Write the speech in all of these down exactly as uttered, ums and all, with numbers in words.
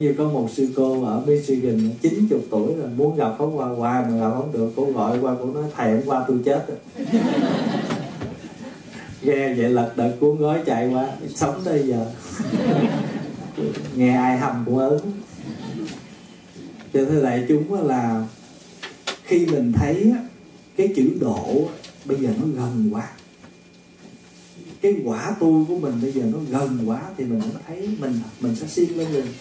Như có một sư cô ở Michigan chín mươi tuổi rồi, muốn gặp Pháp Hoa qua mà gặp không được, cô gọi qua, cô nói thầy hôm qua tôi chết rồi. Nghe vậy lật đật cuốn gói chạy qua, sống tới giờ. Nghe ai hầm cũng ớn. Cho thưa đại chúng là khi mình thấy cái chữ độ bây giờ nó gần quá, cái quả tu của mình bây giờ nó gần quá, thì mình mới thấy mình mình sẽ siêng lên liền.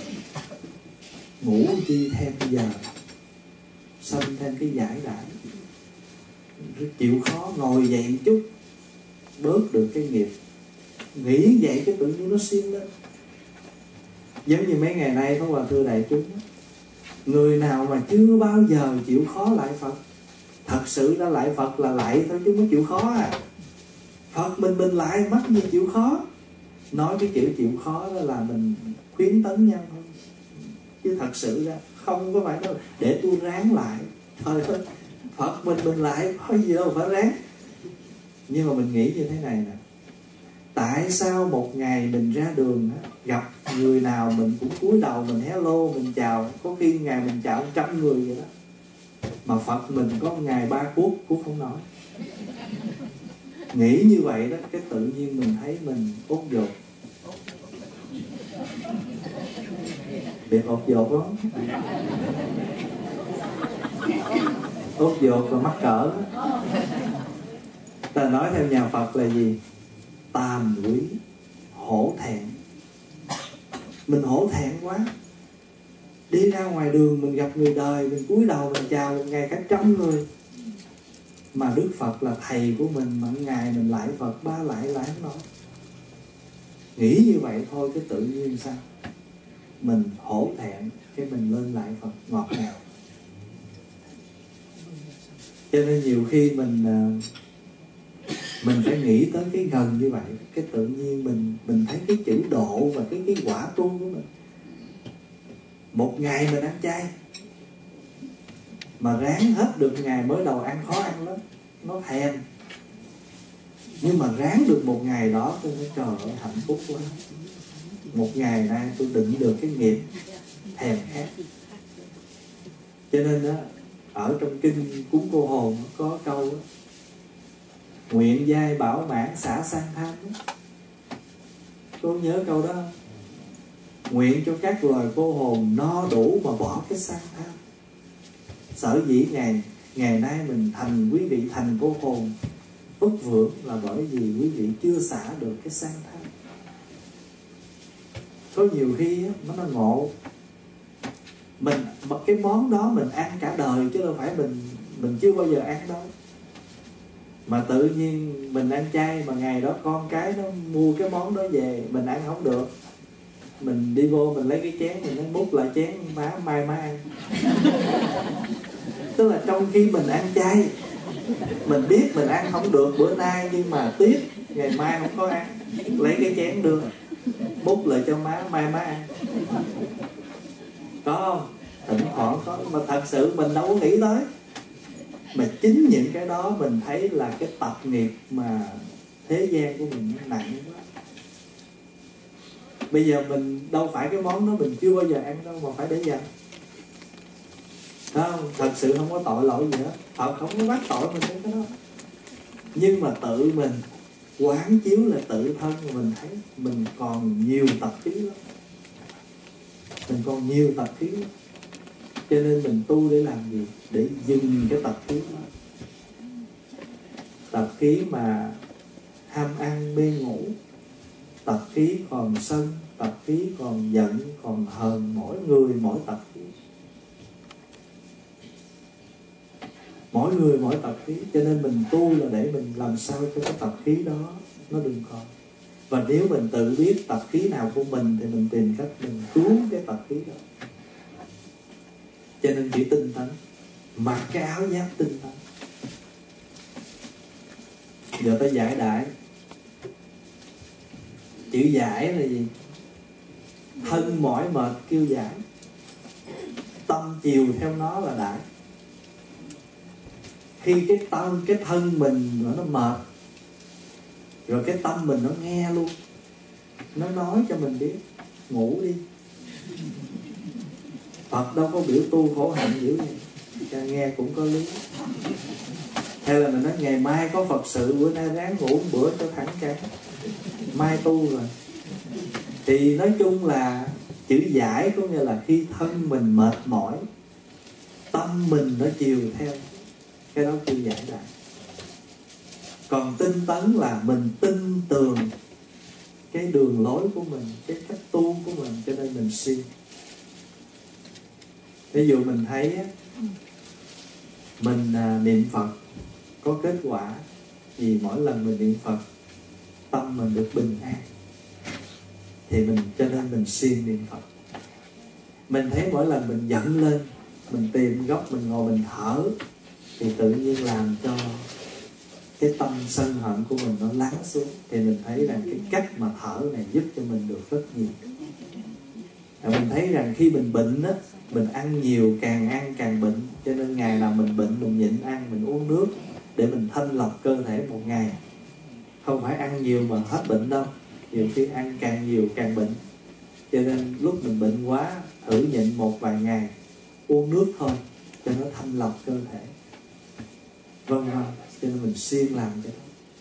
Ngủ chi thêm bây giờ, xâm thêm cái giải đãi, chịu khó ngồi dậy một chút, bớt được cái nghiệp. Nghĩ vậy cái tự nhiên nó siêng lên. Giống như mấy ngày nay Pháp Hòa thưa đại chúng, người nào mà chưa bao giờ chịu khó lại Phật, thật sự đã lại Phật là lại thôi chứ không chịu khó à. Phật mình mình lại mắc gì chịu khó. Nói cái chữ chịu khó đó là mình khuyến tấn nhau thôi, chứ thật sự ra không có phải đâu để tôi ráng lại. Thôi thôi, Phật mình mình lại có gì đâu phải ráng. Nhưng mà mình nghĩ như thế này nè, tại sao một ngày mình ra đường gặp người nào mình cũng cúi đầu mình hello mình chào, có khi ngày mình chào trăm người vậy đó, mà Phật mình có một ngày ba phút cũng không nói. Nghĩ như vậy đó, cái tự nhiên mình thấy mình ốt dột. Biết ốt dột không? Ốt dột và mắc cỡ. Ta nói theo nhà Phật là gì? Tàm quý, hổ thẹn. Mình hổ thẹn quá. Đi ra ngoài đường mình gặp người đời, mình cúi đầu mình chào một ngày cả trăm người. Mà Đức Phật là thầy của mình, mà ngày mình lại Phật ba lại lại không nói. Nghĩ như vậy thôi, cái tự nhiên sao? Mình hổ thẹn, cái mình lên lại Phật ngọt ngào. Cho nên nhiều khi mình mình phải nghĩ tới cái gần như vậy, cái tự nhiên mình mình thấy cái chữ độ và cái cái quả tu của mình. Một ngày mình ăn chay, mà ráng hết được ngày, mới đầu ăn khó ăn lắm, nó thèm. Nhưng mà ráng được một ngày đó tôi nói trời ơi hạnh phúc quá. Một ngày nay tôi định được cái nghiệp thèm khát. Cho nên đó, ở trong kinh Cúng Cô Hồn có câu đó, nguyện giai bảo mãn xả sang tham đó. Cô nhớ câu đó không? Nguyện cho các loài cô hồn no đủ mà bỏ cái sang tham. Sở dĩ ngày ngày nay mình thành quý vị thành cô hồn ức vượng là bởi vì quý vị chưa xả được cái sang tham. Có nhiều khi nó nó ngộ, mình cái món đó mình ăn cả đời chứ đâu phải mình mình chưa bao giờ ăn đâu. Mà tự nhiên mình ăn chay, mà ngày đó con cái nó mua cái món đó về mình ăn không được, mình đi vô mình lấy cái chén mình nó múc lại chén má mai má ăn. Tức là trong khi mình ăn chay, mình biết mình ăn không được bữa nay, nhưng mà tiếc ngày mai không có ăn, lấy cái chén đưa múc lại cho má mai má ăn. Có không? Thỉnh thoảng có, mà thật sự mình đâu có nghĩ tới. Mà chính những cái đó mình thấy là cái tập nghiệp mà thế gian của mình nặng quá. Bây giờ mình đâu phải cái món đó mình chưa bao giờ ăn đâu mà phải để dành. Không, thật sự không có tội lỗi gì hết. Phật không có bắt tội mình cái đó. Nhưng mà tự mình quán chiếu là tự thân, mình thấy mình còn nhiều tập khí lắm. Mình còn nhiều tập khí lắm. Cho nên mình tu để làm gì? Để dừng cái tập khí đó. Tập khí mà ham ăn mê ngủ, tập khí còn sân, tập khí còn giận, còn hờn, mỗi người mỗi tập khí. Mỗi người mỗi tập khí. Cho nên mình tu là để mình làm sao cho cái tập khí đó nó đừng còn. Và nếu mình tự biết tập khí nào của mình thì mình tìm cách mình cứu cái tập khí đó. Cho nên chữ tinh tấn, mặc cái áo giáp tinh tấn. Giờ ta giải đãi. Chữ giải là gì? Thân mỏi mệt kêu giải, tâm chiều theo nó là đãi. Khi cái tâm, cái thân mình nó mệt, rồi cái tâm mình nó nghe luôn, nó nói cho mình biết ngủ đi. Phật đâu có biểu tu khổ hạnh dữ vậy. Cha nghe cũng có lý. Hay là mình nói ngày mai có Phật sự, bữa nay ráng ngủ một bữa cho thẳng cái, mai tu rồi. Thì nói chung là chữ giải có nghĩa là khi thân mình mệt mỏi, tâm mình nó chiều theo, cái đó kêu giải đại. Còn tinh tấn là mình tin tưởng cái đường lối của mình, cái cách tu của mình, cho nên mình siêng. Ví dụ mình thấy mình niệm Phật có kết quả vì mỗi lần mình niệm Phật tâm mình được bình an, thì mình cho nên mình siêng niệm Phật. Mình thấy mỗi lần mình giận lên, mình tìm góc mình ngồi mình thở, thì tự nhiên làm cho cái tâm sân hận của mình nó lắng xuống. Thì mình thấy rằng cái cách mà thở này giúp cho mình được rất nhiều. Và mình thấy rằng khi mình bệnh á, mình ăn nhiều, càng ăn càng bệnh. Cho nên ngày nào mình bệnh mình nhịn ăn, mình uống nước để mình thanh lọc cơ thể một ngày. Không phải ăn nhiều mà hết bệnh đâu. Nhiều khi ăn càng nhiều càng bệnh. Cho nên lúc mình bệnh quá, thử nhịn một vài ngày, uống nước thôi cho nó thanh lọc cơ thể. Vâng vâng, cho nên mình siêng làm cái đó.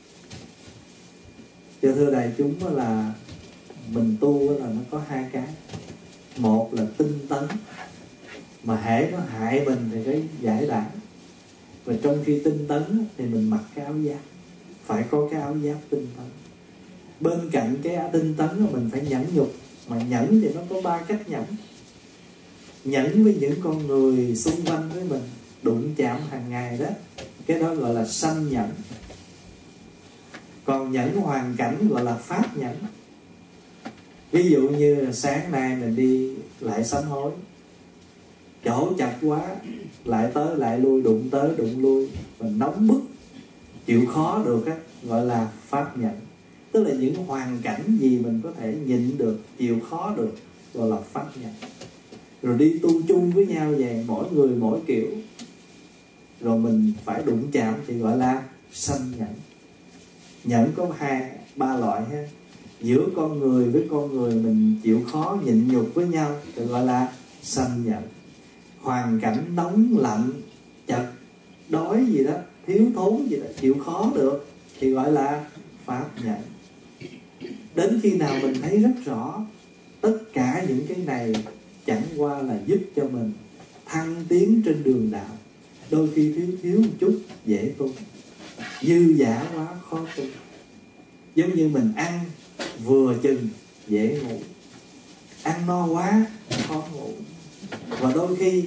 Cho thưa đại chúng là mình tu là nó có hai cái. Một là tinh tấn, mà hễ nó hại mình thì cái giải đãi. Và trong khi tinh tấn thì mình mặc cái áo giáp, phải có cái áo giáp tinh tấn. Bên cạnh cái áo tinh tấn mình phải nhẫn nhục. Mà nhẫn thì nó có ba cách nhẫn. Nhẫn với những con người xung quanh với mình, đụng chạm hàng ngày đó, cái đó gọi là sanh nhẫn. Còn nhẫn hoàn cảnh gọi là pháp nhẫn. Ví dụ như là sáng nay mình đi lại sám hối, chỗ chặt quá, lại tới lại lui, đụng tới đụng lui, mình nóng bức, chịu khó được á, gọi là pháp nhẫn. Tức là những hoàn cảnh gì mình có thể nhịn được, chịu khó được, gọi là pháp nhẫn. Rồi đi tu chung với nhau vậy, mỗi người mỗi kiểu, rồi mình phải đụng chạm thì gọi là sanh nhẫn. Nhẫn có hai ba loại ha. Giữa con người với con người mình chịu khó nhịn nhục với nhau thì gọi là sanh nhẫn. Hoàn cảnh nóng lạnh, chật, đói gì đó, thiếu thốn gì đó, chịu khó được thì gọi là pháp nhẫn. Đến khi nào mình thấy rất rõ tất cả những cái này chẳng qua là giúp cho mình thăng tiến trên đường đạo. Đôi khi thiếu thiếu một chút dễ tu, dư dả quá khó tu. Giống như mình ăn vừa chừng dễ ngủ, ăn no quá khó ngủ. Và đôi khi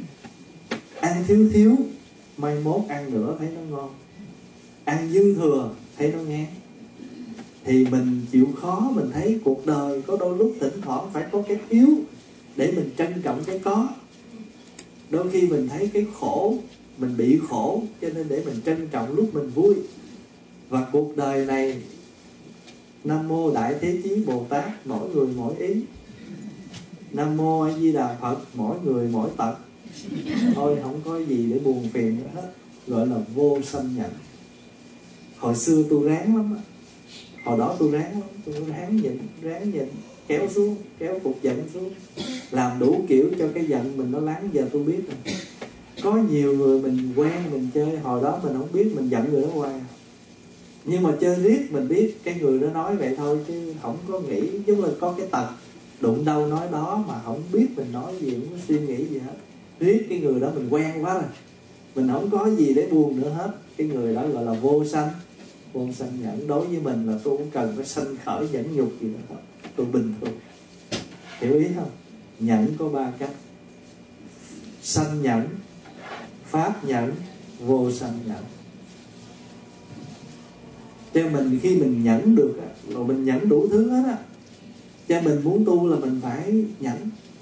ăn thiếu thiếu, mai mốt ăn nữa thấy nó ngon, ăn dư thừa thấy nó ngán. Thì mình chịu khó, mình thấy cuộc đời có đôi lúc thỉnh thoảng phải có cái thiếu để mình trân trọng cái có. Đôi khi mình thấy cái khổ, mình bị khổ, cho nên để mình trân trọng lúc mình vui. Và cuộc đời này, Nam Mô Đại Thế Chí Bồ Tát, mỗi người mỗi ý. Nam Mô A Di Đà Phật, mỗi người mỗi tật. Thôi không có gì để buồn phiền nữa hết, gọi là vô sanh nhẫn. Hồi xưa tôi ráng lắm á, hồi đó tôi ráng lắm, tôi ráng nhịn, ráng nhịn, kéo xuống, kéo cục giận xuống, làm đủ kiểu cho cái giận mình nó lắng. Giờ tôi biết rồi, có nhiều người mình quen mình chơi, hồi đó mình không biết mình giận người đó hoài, nhưng mà chơi riết mình biết cái người đó nói vậy thôi, chứ không có nghĩ. Giống là có cái tật đụng đâu nói đó, mà không biết mình nói gì, không có suy nghĩ gì hết. Riết cái người đó mình quen quá rồi, mình không có gì để buồn nữa hết. Cái người đó gọi là vô sanh, vô sanh nhẫn. Đối với mình là tôi không cần phải sanh khởi nhẫn nhục gì nữa hết, tôi bình thường. Hiểu ý không? Nhẫn có ba cách: sanh nhẫn, pháp nhẫn, vô sanh nhẫn. Cho mình khi mình nhẫn được á, rồi mình nhẫn đủ thứ hết á. Cho mình muốn tu là mình phải nhẫn.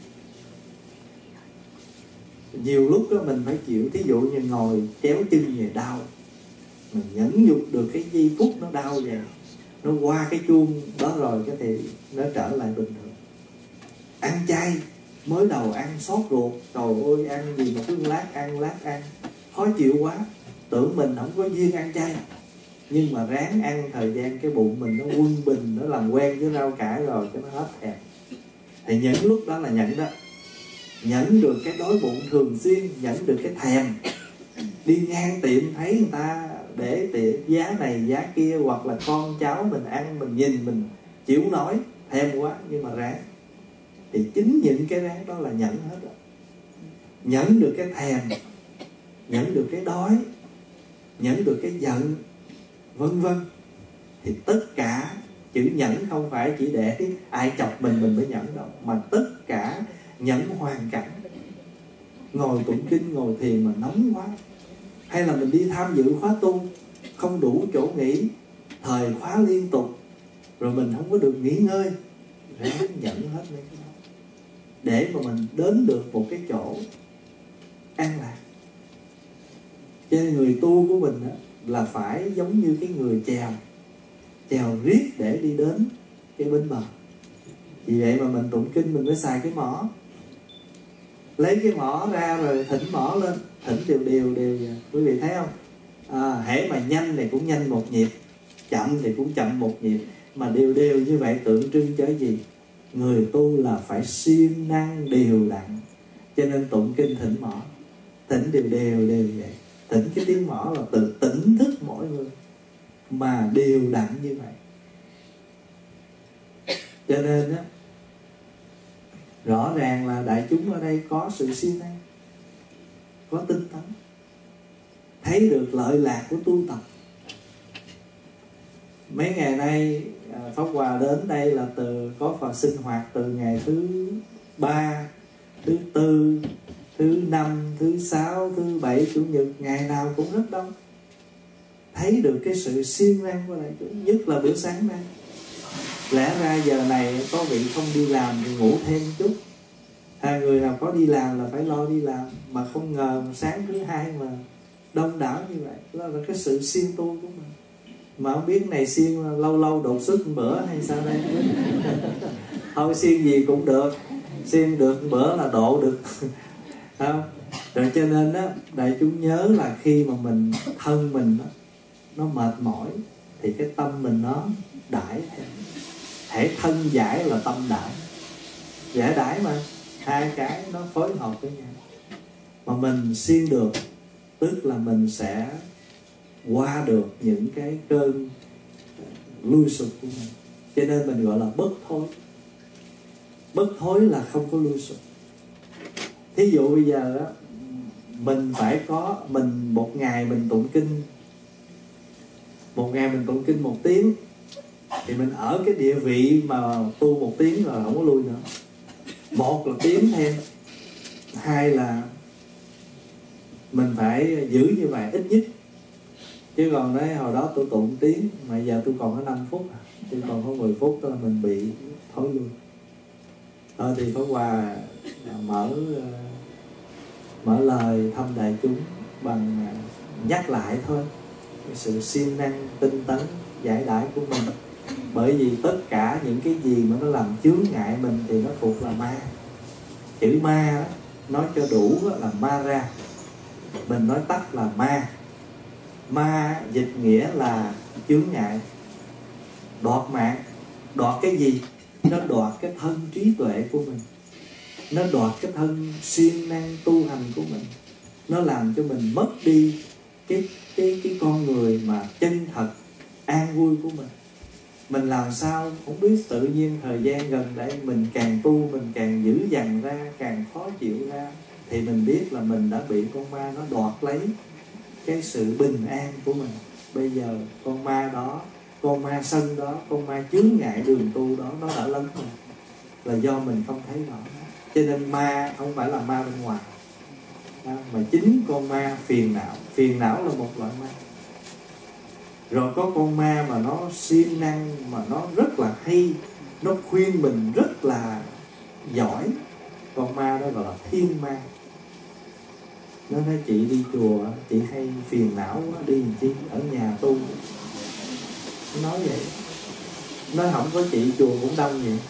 Nhiều lúc đó mình phải chịu. Thí dụ như ngồi chéo chân về đau, mình nhẫn nhục được cái giây phút nó đau vậy, nó qua cái chuông đó rồi cái thì nó trở lại bình thường. Ăn chay, mới đầu ăn xót ruột, trời ơi ăn gì mà cứ lát ăn lát ăn, khó chịu quá, tưởng mình không có duyên ăn chay. Nhưng mà ráng ăn thời gian cái bụng mình nó quân bình, nó làm quen với rau cải rồi cho nó hết thèm. Thì những lúc đó là nhẫn đó. nhẫn được cái đói bụng thường xuyên, nhẫn được cái thèm. Đi ngang tiệm thấy người ta để tiệm giá này giá kia, hoặc là con cháu mình ăn mình nhìn mình chịu nổi, thèm quá nhưng mà ráng. Thì chính những cái ráng đó là nhẫn hết rồi. Nhẫn được cái thèm, nhẫn được cái đói, nhẫn được cái giận, vân vân. Thì tất cả chữ nhẫn không phải chỉ để ai chọc mình mình mới nhẫn đâu, mà tất cả nhẫn hoàn cảnh. Ngồi tụng kinh, ngồi thiền mà nóng quá, hay là mình đi tham dự khóa tu không đủ chỗ nghỉ, thời khóa liên tục, rồi mình không có được nghỉ ngơi, ráng nhẫn hết mấy cái đó để mà mình đến được một cái chỗ an lạc. Cho nên người tu của mình đó, là phải giống như cái người chèo chèo riết để đi đến cái bên bờ. Vì vậy mà mình tụng kinh mình mới xài cái mỏ, lấy cái mỏ ra rồi thỉnh mỏ lên, thỉnh đều đều đều. Quý vị thấy không? À, hễ mà nhanh thì cũng nhanh một nhịp, chậm thì cũng chậm một nhịp, mà đều đều như vậy tượng trưng cho gì? Người tu là phải siêng năng đều đặn. Cho nên tụng kinh thỉnh mỏ, thỉnh đều đều đều vậy. Thỉnh cái tiếng mỏ là từ tỉnh thức mỗi người, mà đều đặn như vậy. Cho nên á, rõ ràng là đại chúng ở đây có sự siêng năng, có tinh tấn, thấy được lợi lạc của tu tập. Mấy ngày nay Pháp Hòa đến đây là từ có Phật sinh hoạt từ ngày thứ ba, thứ tư, thứ năm, thứ sáu, thứ bảy, chủ nhật, ngày nào cũng rất đông. Thấy được cái sự siêng năng của đại chúng, nhất là bữa sáng nay. Lẽ ra giờ này có vị không đi làm thì ngủ thêm chút, hai người nào có đi làm là phải lo đi làm, mà không ngờ sáng thứ hai mà đông đảo như vậy. Đó là cái sự siêng tu của mình. Mà không biết này siêng lâu lâu đột xuất một bữa hay sao đây. Thôi siêng gì cũng được, siêng được một bữa là độ được. Không? Rồi cho nên đó, đại chúng nhớ là khi mà mình thân mình đó, nó mệt mỏi thì cái tâm mình nó đãi theo. Hễ thân giải là tâm đãi, giải đãi mà hai cái nó phối hợp với nhau. Mà mình siêng được tức là mình sẽ qua được những cái cơn lui sụp của mình. Cho nên mình gọi là bất thối. Bất thối là không có lui sụp. Thí dụ bây giờ đó, mình phải có, mình một ngày mình tụng kinh, một ngày mình tụng kinh một tiếng, thì mình ở cái địa vị mà tu một tiếng rồi không có lui nữa. Một là tiến thêm, hai là mình phải giữ như vậy ít nhất. Chứ còn đấy hồi đó tôi tụng tiếng mà giờ tôi còn có năm phút, tôi còn có mười phút, đó là mình bị thối lui. Thôi thì Pháp Hòa mở mở lời thăm đại chúng bằng nhắc lại thôi cái sự siêng năng tinh tấn giải đãi của mình. Bởi vì tất cả những cái gì mà nó làm chướng ngại mình thì nó thuộc là ma. Chữ ma đó, nói cho đủ là ma ra, mình nói tắt là ma. Ma dịch nghĩa là chướng ngại, đoạt mạng. Đoạt cái gì? Nó đoạt cái thân trí tuệ của mình, nó đoạt cái thân siêng năng tu hành của mình, nó làm cho mình mất đi cái, cái, cái con người mà chân thật an vui của mình. Mình làm sao không biết, tự nhiên thời gian gần đây mình càng tu mình càng dữ dằn ra, càng khó chịu ra, thì mình biết là mình đã bị con ma nó đoạt lấy cái sự bình an của mình. Bây giờ con ma đó, con ma sân đó, con ma chướng ngại đường tu đó, nó đã lấn mình, là do mình không thấy rõ. Cho nên ma không phải là ma bên ngoài, mà chính con ma phiền não. Phiền não là một loại ma. Rồi có con ma mà nó siêng năng, mà nó rất là hay, nó khuyên mình rất là giỏi. Con ma đó gọi là thiên ma. Nó nói chị đi chùa, chị hay phiền não quá, đi làm chi, ở nhà tu. Nó nói vậy. Nó không có chị chùa cũng đông vậy.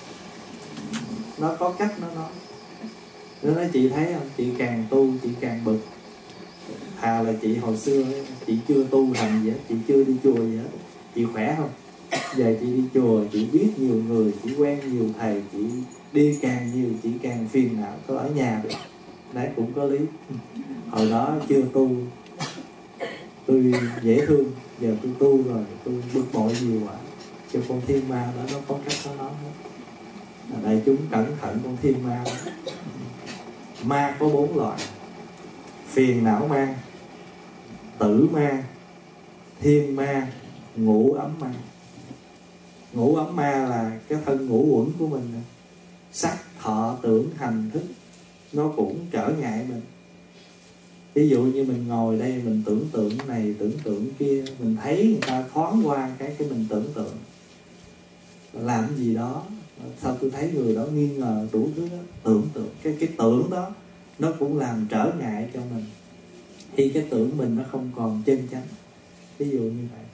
Nó có cách nó nói. Nó nói chị thấy không, chị càng tu chị càng bực. Thà là chị hồi xưa chị chưa tu hành gì hết, chị chưa đi chùa gì hết, chị khỏe không? Giờ chị đi chùa, chị biết nhiều người, chị quen nhiều thầy, chị đi càng nhiều chỉ càng phiền não. Tôi ở nhà được, đấy cũng có lý. Hồi đó chưa tu tôi dễ thương, giờ tôi tu rồi tôi bực bội nhiều quá. Cho con thiên ma đó nó có cách nó nói hết. Đại chúng cẩn thận con thiên ma đó. Ma có bốn loại: phiền não ma, tử ma, thiên ma, ngũ ấm ma. Ngũ ấm ma là cái thân ngũ uẩn của mình, sắc, thọ, tưởng, hành, thức, nó cũng trở ngại mình. Ví dụ như mình ngồi đây mình tưởng tượng này tưởng tượng kia, mình thấy người ta thoáng qua cái cái mình tưởng tượng làm gì đó, sao tôi thấy người đó nghi ngờ đủ thứ đó. Tưởng tượng cái cái tưởng đó nó cũng làm trở ngại cho mình khi cái tưởng mình nó không còn chân chánh. Ví dụ như vậy.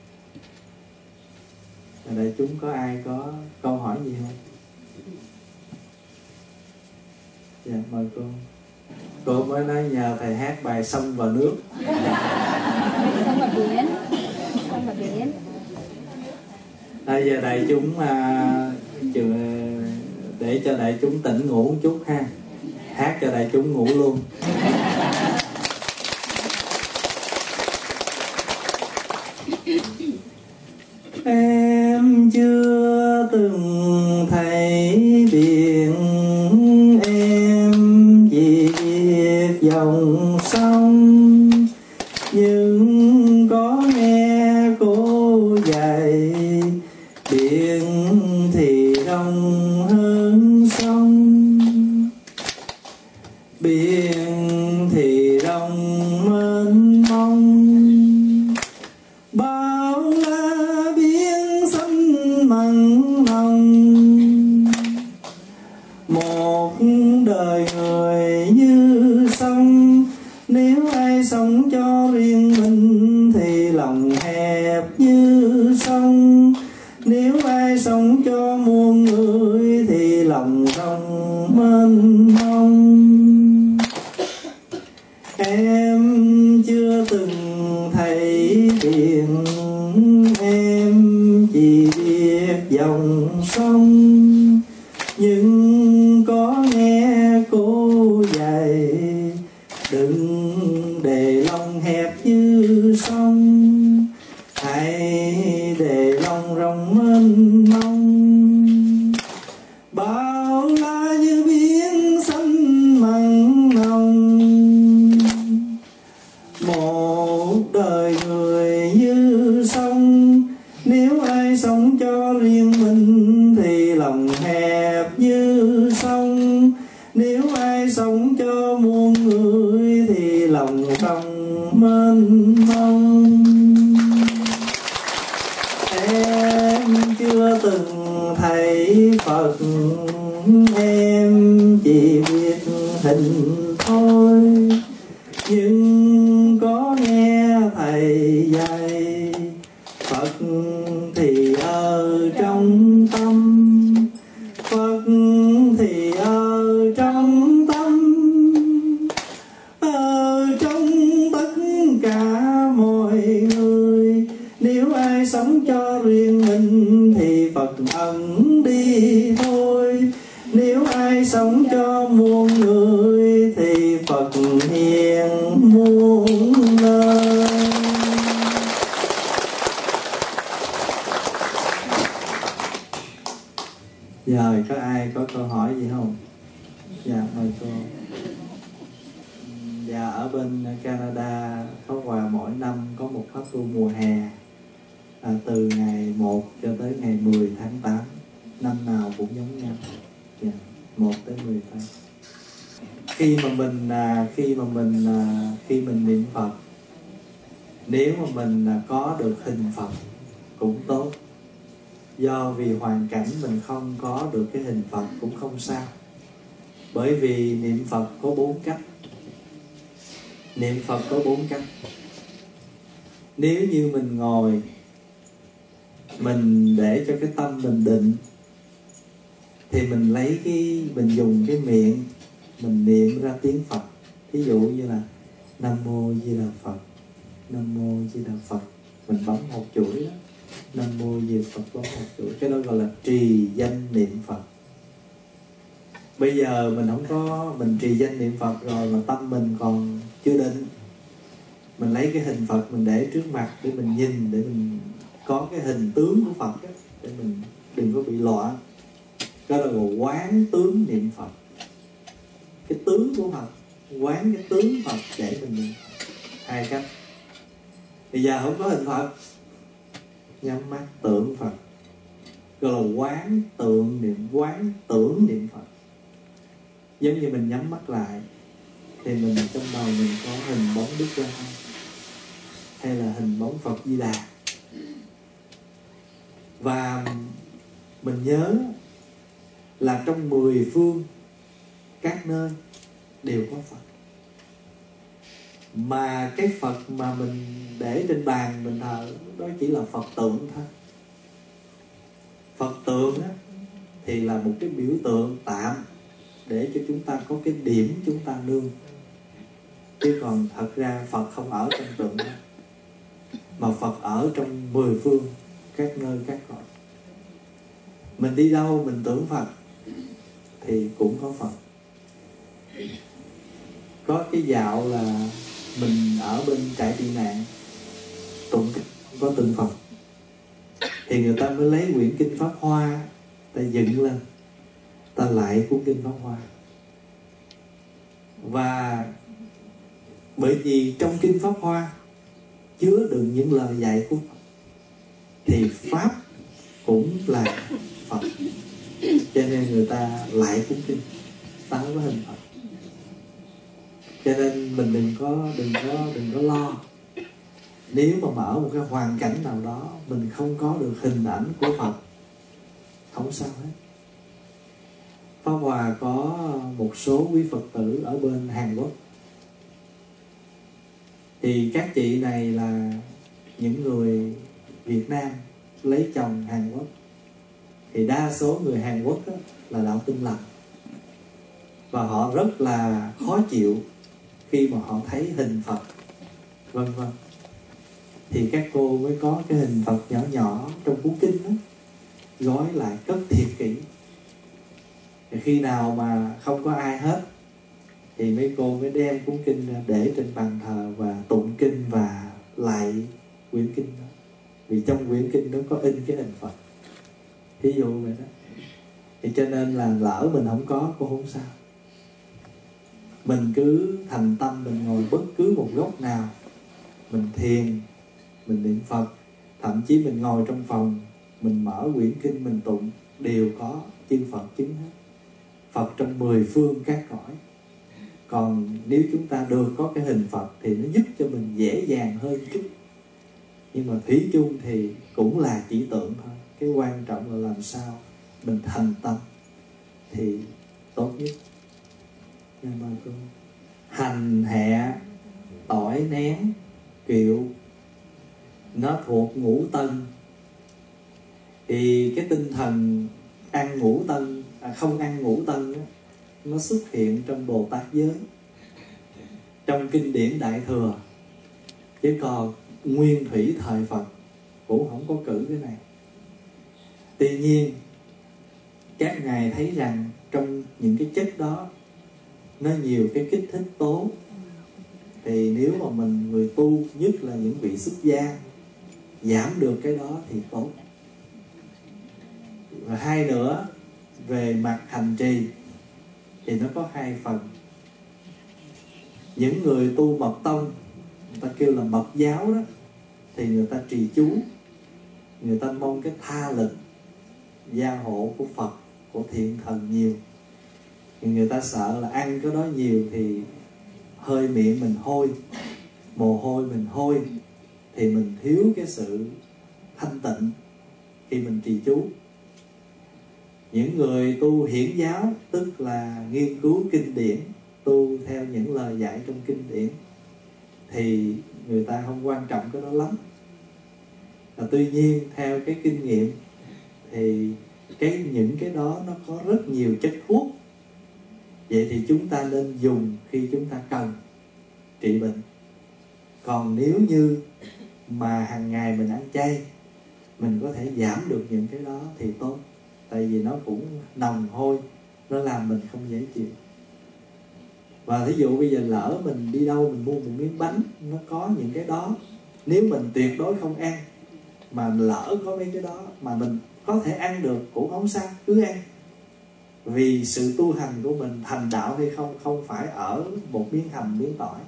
Đại chúng có ai có câu hỏi gì không? Dạ mời cô. Cô mới nói nhờ thầy hát bài Sông và Nước. Sông và Biển. Sông và Biển. Bây giờ đại chúng à, để cho đại chúng tỉnh ngủ một chút ha. Hát cho đại chúng ngủ luôn. Em chưa từng thấy biển, em chỉ biết dòng sông, nhưng có nghe cô dạy biển thì rộng hơn sông. Biển thì rộng mênh mông, bao la biển xanh mặn nồng. Một đời người như sông, nếu ai sống cho riêng mình thì lòng hẹp như sông. Nếu ai sống cho muôn người thì lòng rộng mênh mông. Em chưa từng thấy biển, em chỉ biết dòng sông, nhưng có nghe cô dạy đừng để lòng hẹp như sông, hãy để lòng rộng mênh mông. Bao la như biển xanh mặn nồng, một đời người như sông, nếu ai sống cho riêng mình thì lòng hẹp như sông. Nếu ai sống cho muôn người thì lòng rộng mênh mông. Em chưa từng thấy Phật, em chỉ biết hình thôi, nhưng có nghe thầy dạy Phật thì ở trong tâm, Phật thì ở trong tâm, ở trong tất cả mọi người. Nếu ai sống cho riêng mình thì Phật ẩn đi thôi, nếu ai sống cho muôn người thì Phật hiện muôn nơi. Giờ có ai có câu hỏi gì không? Dạ mời cô. Dạ ở bên Canada Pháp Hòa mỗi năm có một pháp tu mùa hè, à, từ ngày một cho tới ngày mười tháng tám, năm nào cũng giống nhau. Dạ, một tới mười tháng. Khi mà mình à, khi mà mình à, khi mình niệm Phật, nếu mà mình à, có được hình Phật cũng tốt. Do vì hoàn cảnh mình không có được cái hình Phật cũng không sao. Bởi vì niệm Phật có bốn cách. Niệm Phật có bốn cách. Nếu như mình ngồi, mình để cho cái tâm mình định, thì mình lấy cái, mình dùng cái miệng mình niệm ra tiếng Phật. Ví dụ như là Nam Mô Di Đà Phật, Nam Mô Di Đà Phật. Mình bấm một chuỗi đó, Nam Mô Di Đà Phật bấm một chuỗi. Cái đó gọi là trì danh niệm Phật. Bây giờ mình không có, mình trì danh niệm Phật rồi mà tâm mình còn chưa định, mình lấy cái hình Phật mình để trước mặt để mình nhìn, để mình có cái hình tướng của Phật đó, để mình đừng có bị loạn. Đó là gọi quán tướng niệm Phật. Cái tướng của Phật, quán cái tướng Phật để mình niệm. Hai cách. Bây giờ không có hình Phật, nhắm mắt tưởng Phật, gọi là quán tượng niệm, quán tưởng niệm Phật. Giống như mình nhắm mắt lại thì mình trong đầu mình có hình bóng Đức Quan Âm hay là hình bóng Phật Di Đà, và mình nhớ là trong mười phương các nơi đều có Phật, mà cái Phật mà mình để trên bàn mình thờ đó chỉ là Phật tượng thôi. Phật tượng á, thì là một cái biểu tượng tạm để cho chúng ta có cái điểm chúng ta nương, chứ còn thật ra Phật không ở trong tượng đó, mà Phật ở trong mười phương các nơi các cõi. Mình đi đâu mình tưởng Phật thì cũng có Phật. Có cái dạo là mình ở bên trại tị nạn tụng kinh có tượng Phật, thì người ta mới lấy quyển kinh Pháp Hoa, ta dựng lên, ta lại cuốn kinh Pháp Hoa. Và bởi vì trong kinh Pháp Hoa chứa đựng những lời dạy của Phật, thì Pháp cũng là Phật, cho nên người ta lại cuốn kinh, ta không có hình Phật. Cho nên mình đừng có đừng có đừng có lo. Nếu mà mở một cái hoàn cảnh nào đó mình không có được hình ảnh của Phật, không sao hết. Pháp Hòa có một số quý Phật tử ở bên Hàn Quốc, thì các chị này là những người Việt Nam lấy chồng Hàn Quốc, thì đa số người Hàn Quốc đó là đạo Tin Lành, và họ rất là khó chịu khi mà họ thấy hình Phật vân vân. Thì các cô mới có cái hình Phật nhỏ nhỏ trong cuốn kinh đó, gói lại cất thiệt kỹ. Thì khi nào mà không có ai hết thì mấy cô mới đem cuốn kinh ra để trên bàn thờ và tụng kinh và lại quyển kinh đó, vì trong quyển kinh đó có in cái hình Phật, thí dụ vậy đó. Thì cho nên là lỡ mình không có cũng không sao, mình cứ thành tâm, mình ngồi bất cứ một góc nào, mình thiền, mình niệm Phật, thậm chí mình ngồi trong phòng, mình mở quyển kinh mình tụng, đều có chư Phật chứng hết. Phật trong mười phương các cõi. Còn nếu chúng ta được có cái hình Phật thì nó giúp cho mình dễ dàng hơn chút. Nhưng mà thủy chung thì cũng là chỉ tượng thôi. Cái quan trọng là làm sao mình thành tâm thì tốt nhất. Nha mời cô. Hành, hẹ, tỏi, nén, kiệu, nó thuộc ngũ tân. Thì cái tinh thần ăn ngũ tân, à không ăn ngũ tân đó, nó xuất hiện trong Bồ Tát giới, trong kinh điển Đại Thừa. Chứ còn nguyên thủy thời Phật cũng không có cử cái này. Tuy nhiên các ngài thấy rằng trong những cái chất đó nó nhiều cái kích thích tố, thì nếu mà mình người tu, nhất là những vị xuất gia, giảm được cái đó thì tốt. Và hai nữa, về mặt hành trì thì nó có hai phần. Những người tu mật tông, người ta kêu là mật giáo đó, thì người ta trì chú, người ta mong cái tha lực gia hộ của Phật, của thiện thần nhiều. Thì người ta sợ là ăn cái đó nhiều thì hơi miệng mình hôi, mồ hôi mình hôi, thì mình thiếu cái sự thanh tịnh khi mình trì chú. Những người tu hiển giáo, tức là nghiên cứu kinh điển, tu theo những lời dạy trong kinh điển, thì người ta không quan trọng cái đó lắm. Và tuy nhiên theo cái kinh nghiệm thì cái những cái đó nó có rất nhiều chất thuốc. Vậy thì chúng ta nên dùng khi chúng ta cần trị bệnh. Còn nếu như mà hàng ngày mình ăn chay, mình có thể giảm được những cái đó thì tốt. Tại vì nó cũng nồng hôi, nó làm mình không dễ chịu. Và thí dụ bây giờ lỡ mình đi đâu mình mua một miếng bánh, nó có những cái đó, nếu mình tuyệt đối không ăn, mà lỡ có mấy cái đó mà mình có thể ăn được cũng không sao, cứ ăn. Vì sự tu hành của mình thành đạo hay không, không phải ở một miếng hành miếng tỏi,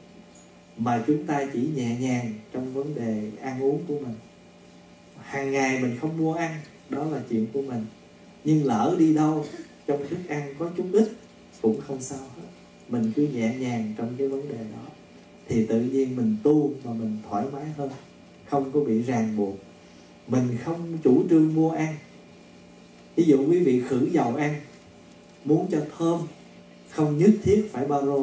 mà chúng ta chỉ nhẹ nhàng trong vấn đề ăn uống của mình. Hàng ngày mình không mua ăn, đó là chuyện của mình. Nhưng lỡ đi đâu trong thức ăn có chút ít cũng không sao hết. Mình cứ nhẹ nhàng trong cái vấn đề đó, thì tự nhiên mình tu mà mình thoải mái hơn, không có bị ràng buộc. Mình không chủ trương mua ăn. Ví dụ quý vị khử dầu ăn, muốn cho thơm, không nhất thiết phải baro.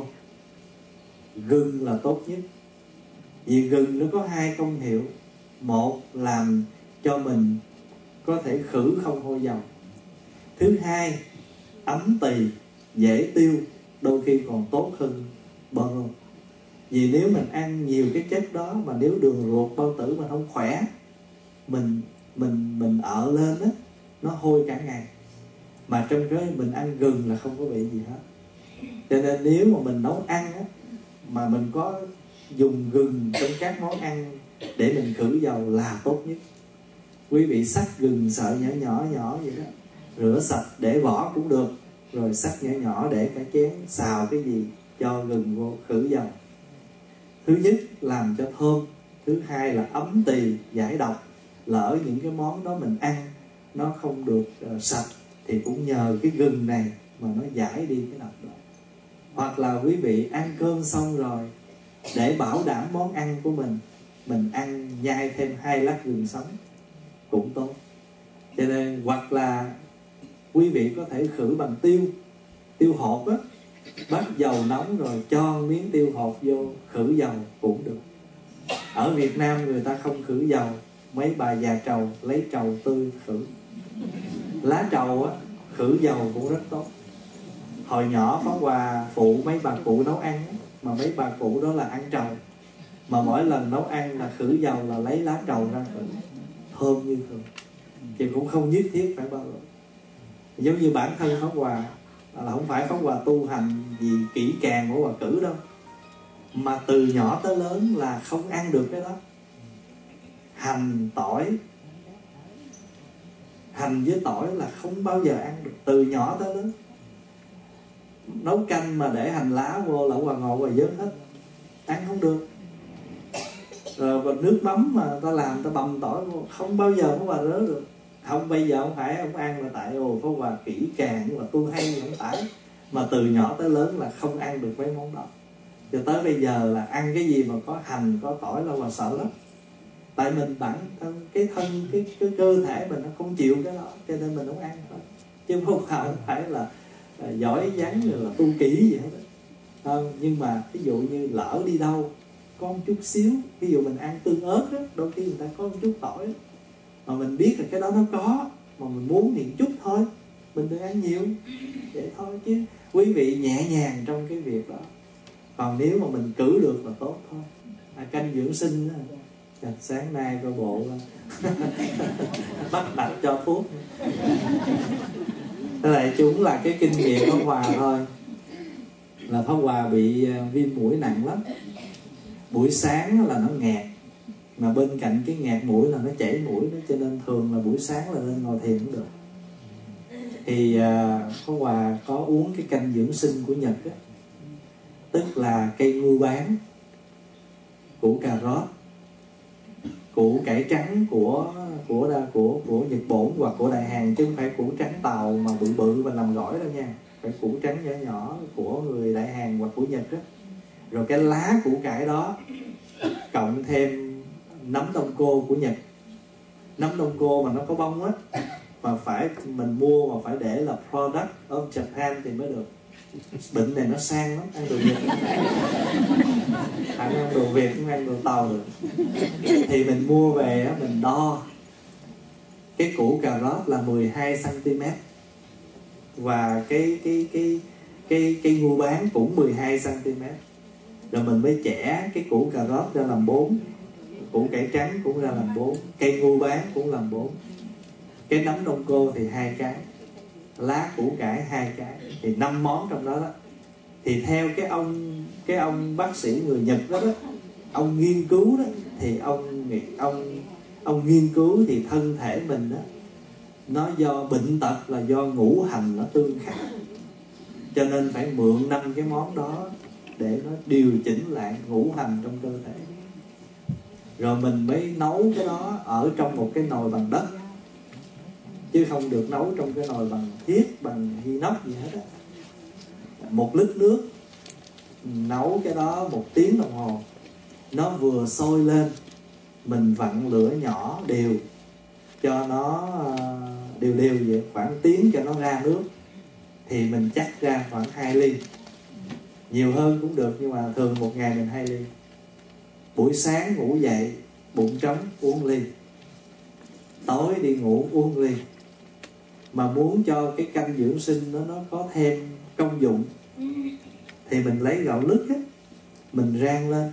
Gừng là tốt nhất. Vì gừng nó có hai công hiệu. Một, làm cho mình có thể khử không hôi dầu. Thứ hai, ấm tỳ, dễ tiêu, đôi khi còn tốt hơn baro. Vì nếu mình ăn nhiều cái chất đó, mà nếu đường ruột bao tử mình không khỏe, Mình mình mình ở lên á, nó hôi cả ngày. Mà trong cái mình ăn gừng là không có bị gì hết. Cho nên nếu mà mình nấu ăn á, mà mình có dùng gừng trong các món ăn để mình khử dầu là tốt nhất. Quý vị xắt gừng sợi nhỏ nhỏ nhỏ vậy đó, rửa sạch để vỏ cũng được, rồi xắt nhỏ nhỏ để cả chén, xào cái gì cho gừng vô khử dầu. Thứ nhất làm cho thơm, thứ hai là ấm tỳ, giải độc. Lỡ những cái món đó mình ăn nó không được uh, sạch, thì cũng nhờ cái gừng này mà nó giải đi cái độc đó. Hoặc là quý vị ăn cơm xong rồi, để bảo đảm món ăn của mình, mình ăn nhai thêm hai lát gừng sống cũng tốt. Cho nên hoặc là quý vị có thể khử bằng tiêu, tiêu hột á, bắt dầu nóng rồi cho miếng tiêu hột vô khử dầu cũng được. Ở Việt Nam người ta không khử dầu, mấy bà già trầu lấy trầu tươi khử. Lá trầu á, khử dầu cũng rất tốt. Hồi nhỏ Pháp Hòa phụ mấy bà cụ nấu ăn á, mà mấy bà cụ đó là ăn trầu, mà mỗi lần nấu ăn là khử dầu là lấy lá trầu ra khử, thơm như thường. Chứ cũng không nhất thiết phải bao lâu. Giống như bản thân Pháp Hòa là không phải Pháp Hòa tu hành gì kỹ càng của Hòa cử đâu, mà từ nhỏ tới lớn là không ăn được cái đó. Hành, tỏi, hành với tỏi là không bao giờ ăn được, từ nhỏ tới lớn. Nấu canh mà để hành lá vô là Hòa ngồi Hòa vớt hết, ăn không được. Rồi và nước mắm mà ta làm ta bầm tỏi vô, không bao giờ Hòa rớ được. Không, bây giờ không phải không ăn là tại ồ Pháp Hòa kỹ càng nhưng mà tu hay không phải, mà từ nhỏ tới lớn là không ăn được mấy món đó. Cho tới bây giờ là ăn cái gì mà có hành có tỏi là Hòa sợ lắm. Tại mình bản thân cái thân cái, cái cơ thể mình nó không chịu cái đó, cho nên mình không ăn thôi. Chứ không phải là, là giỏi giắng rồi là tu kỹ gì hết đó. Không, nhưng mà ví dụ như lỡ đi đâu có một chút xíu, ví dụ mình ăn tương ớt đó, đôi khi người ta có một chút tỏi mà mình biết là cái đó nó có, mà mình muốn thì chút thôi, mình đừng ăn nhiều vậy thôi. Chứ quý vị nhẹ nhàng trong cái việc đó. Còn nếu mà mình cử được là tốt thôi. À, canh dưỡng sinh đó, sáng nay coi bộ bắt đặt cho thuốc. Thế này chúng là cái kinh nghiệm Pháp Hòa thôi. Là Pháp Hòa bị viêm mũi nặng lắm. Buổi sáng là nó nghẹt, mà bên cạnh cái nghẹt mũi là nó chảy mũi đó, cho nên thường là buổi sáng là lên ngồi thiền cũng được. Thì uh, Pháp Hòa có uống cái canh dưỡng sinh của Nhật đó, tức là cây ngưu bán, củ cà rốt, củ cải trắng của của của của, của Nhật Bổn hoặc của Đại Hàn, chứ không phải củ trắng Tàu mà bự bự và làm gỏi đâu nha. Phải củ trắng nhỏ nhỏ của người Đại Hàn hoặc của Nhật đó. Rồi cái lá củ cải đó cộng thêm nấm đông cô của Nhật. Nấm đông cô mà nó có bông á, mà phải mình mua mà phải để là product of Japan thì mới được. Bệnh này nó sang lắm, ăn đồ Việt ăn đồ Việt cũng ăn đồ Tàu được. Thì mình mua về á, mình đo cái củ cà rốt là mười hai xăng ti mét, và cái cái cái cái cái ngu bán cũng mười hai xăng ti mét. Rồi mình mới chẻ cái củ cà rốt ra làm bốn, củ cải trắng cũng ra làm bốn, cây ngu bán cũng làm bốn, cái nấm đông cô thì hai cái. lá củ cải hai cái, thì năm món trong đó đó. Thì theo cái ông cái ông bác sĩ người Nhật đó đó, ông nghiên cứu đó, thì ông ông ông nghiên cứu thì thân thể mình đó, nó do bệnh tật là do ngũ hành nó tương khắc, cho nên phải mượn năm cái món đó để nó điều chỉnh lại ngũ hành trong cơ thể. Rồi mình mới nấu cái đó ở trong một cái nồi bằng đất, chứ không được nấu trong cái nồi bằng thiết, bằng inox gì hết á. Một lít nước, nấu cái đó một tiếng đồng hồ, nó vừa sôi lên, mình vặn lửa nhỏ đều cho nó đều đều vậy, khoảng tiếng cho nó ra nước, thì mình chắc ra khoảng hai ly. Nhiều hơn cũng được, nhưng mà thường một ngày mình hai ly. Buổi sáng ngủ dậy bụng trống uống ly, tối đi ngủ uống ly. Mà muốn cho cái canh dưỡng sinh nó nó có thêm công dụng thì mình lấy gạo lứt á, mình rang lên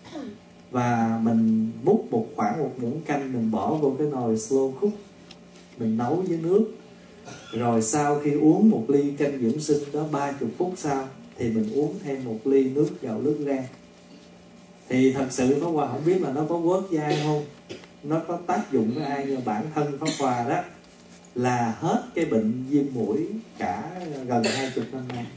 và mình múc một khoảng một muỗng canh, mình bỏ vô cái nồi slow cook, mình nấu với nước. Rồi sau khi uống một ly canh dưỡng sinh đó, ba mươi phút sau thì mình uống thêm một ly nước gạo lứt rang. Thì thật sự Pháp Hòa không biết là nó có work với ai không, nó có tác dụng với ai, nhưng bản thân Pháp Hòa đó là hết cái bệnh viêm mũi cả gần hai chục năm nay.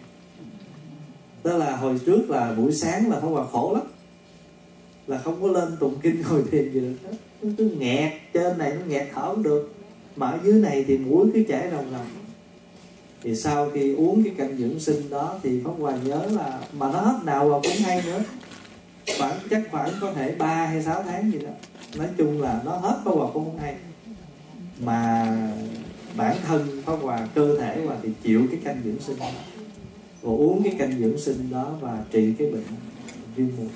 Đó là hồi trước là buổi sáng là Pháp Hòa khổ lắm, là không có lên tụng kinh ngồi thiền gì được hết. Nó cứ nghẹt, trên này nó nghẹt thở không được, mà ở dưới này thì mũi cứ chảy ròng ròng. Thì sau khi uống cái canh dưỡng sinh đó thì Pháp Hòa nhớ là, mà nó hết nào vào cũng hay nữa, khoảng chắc khoảng có thể ba hay sáu tháng gì đó. Nói chung là nó hết Pháp Hòa cũng không hay. Mà bản thân Pháp Hòa, cơ thể Hòa thì chịu cái canh dưỡng sinh đó, và uống cái canh dưỡng sinh đó và trị cái bệnh viêm mũi.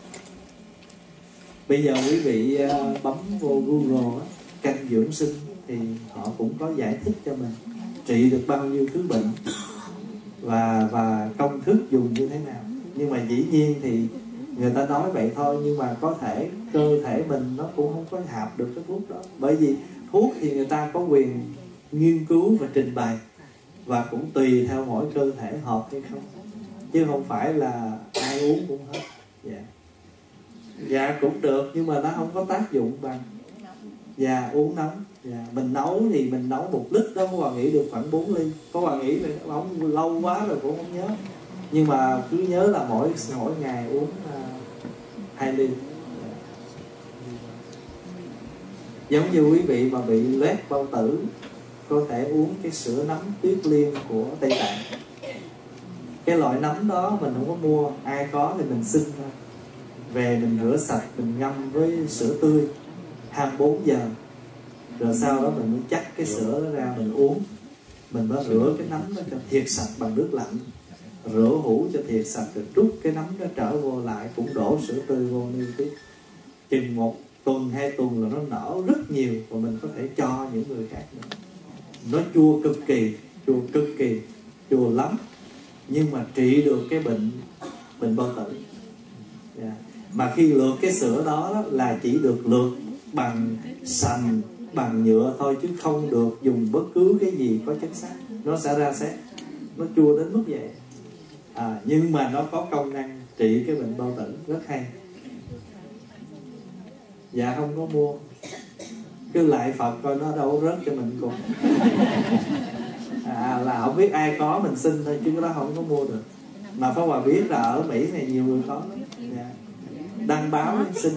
Bây giờ quý vị bấm vô Google đó, canh dưỡng sinh thì họ cũng có giải thích cho mình trị được bao nhiêu thứ bệnh và và công thức dùng như thế nào. Nhưng mà dĩ nhiên thì người ta nói vậy thôi, nhưng mà có thể cơ thể mình nó cũng không có hạp được cái thuốc đó. Bởi vì thuốc thì người ta có quyền nghiên cứu và trình bày, và cũng tùy theo mỗi cơ thể hợp hay không, chứ không phải là ai uống cũng hết. Dạ, dạ cũng được, nhưng mà nó không có tác dụng bằng dạ uống nóng. Dạ, mình nấu thì mình nấu một lít đó, có Hòa nghĩ được khoảng bốn ly. Có Hòa nghĩ là không lâu quá rồi cũng không nhớ, nhưng mà cứ nhớ là mỗi mỗi ngày uống uh, hai ly. Dạ. Giống như quý vị mà bị loét bao tử, có thể uống cái sữa nấm tuyết liên của Tây Tạng. Cái loại nấm đó mình không có mua, ai có thì mình xin thôi. Về mình rửa sạch, mình ngâm với sữa tươi hai mươi bốn giờ, rồi sau đó mình mới chắc cái sữa đó ra mình uống. Mình mới rửa cái nấm đó cho thiệt sạch bằng nước lạnh, rửa hũ cho thiệt sạch, rồi trút cái nấm đó trở vô lại, cũng đổ sữa tươi vô niêm tiếp. Chừng một tuần hai tuần là nó nở rất nhiều, và mình có thể cho những người khác nữa. Nó chua cực kỳ, chua cực kỳ, chua lắm, nhưng mà trị được cái bệnh bệnh bao tử. Yeah. Mà khi lượt cái sữa đó, đó là chỉ được lượt bằng sành, bằng nhựa thôi, chứ không được dùng bất cứ cái gì có chất xát, nó sẽ ra xét, nó chua đến mức vậy. À, nhưng mà nó có công năng trị cái bệnh bao tử rất hay. Dạ không có mua, cứ lại Phật coi nó đâu rớt cho mình cùng. À, là không biết ai có mình xin thôi, chứ cái đó không có mua được. Mà Pháp Hòa biết là ở Mỹ này nhiều người có. Dạ. Đăng báo xin.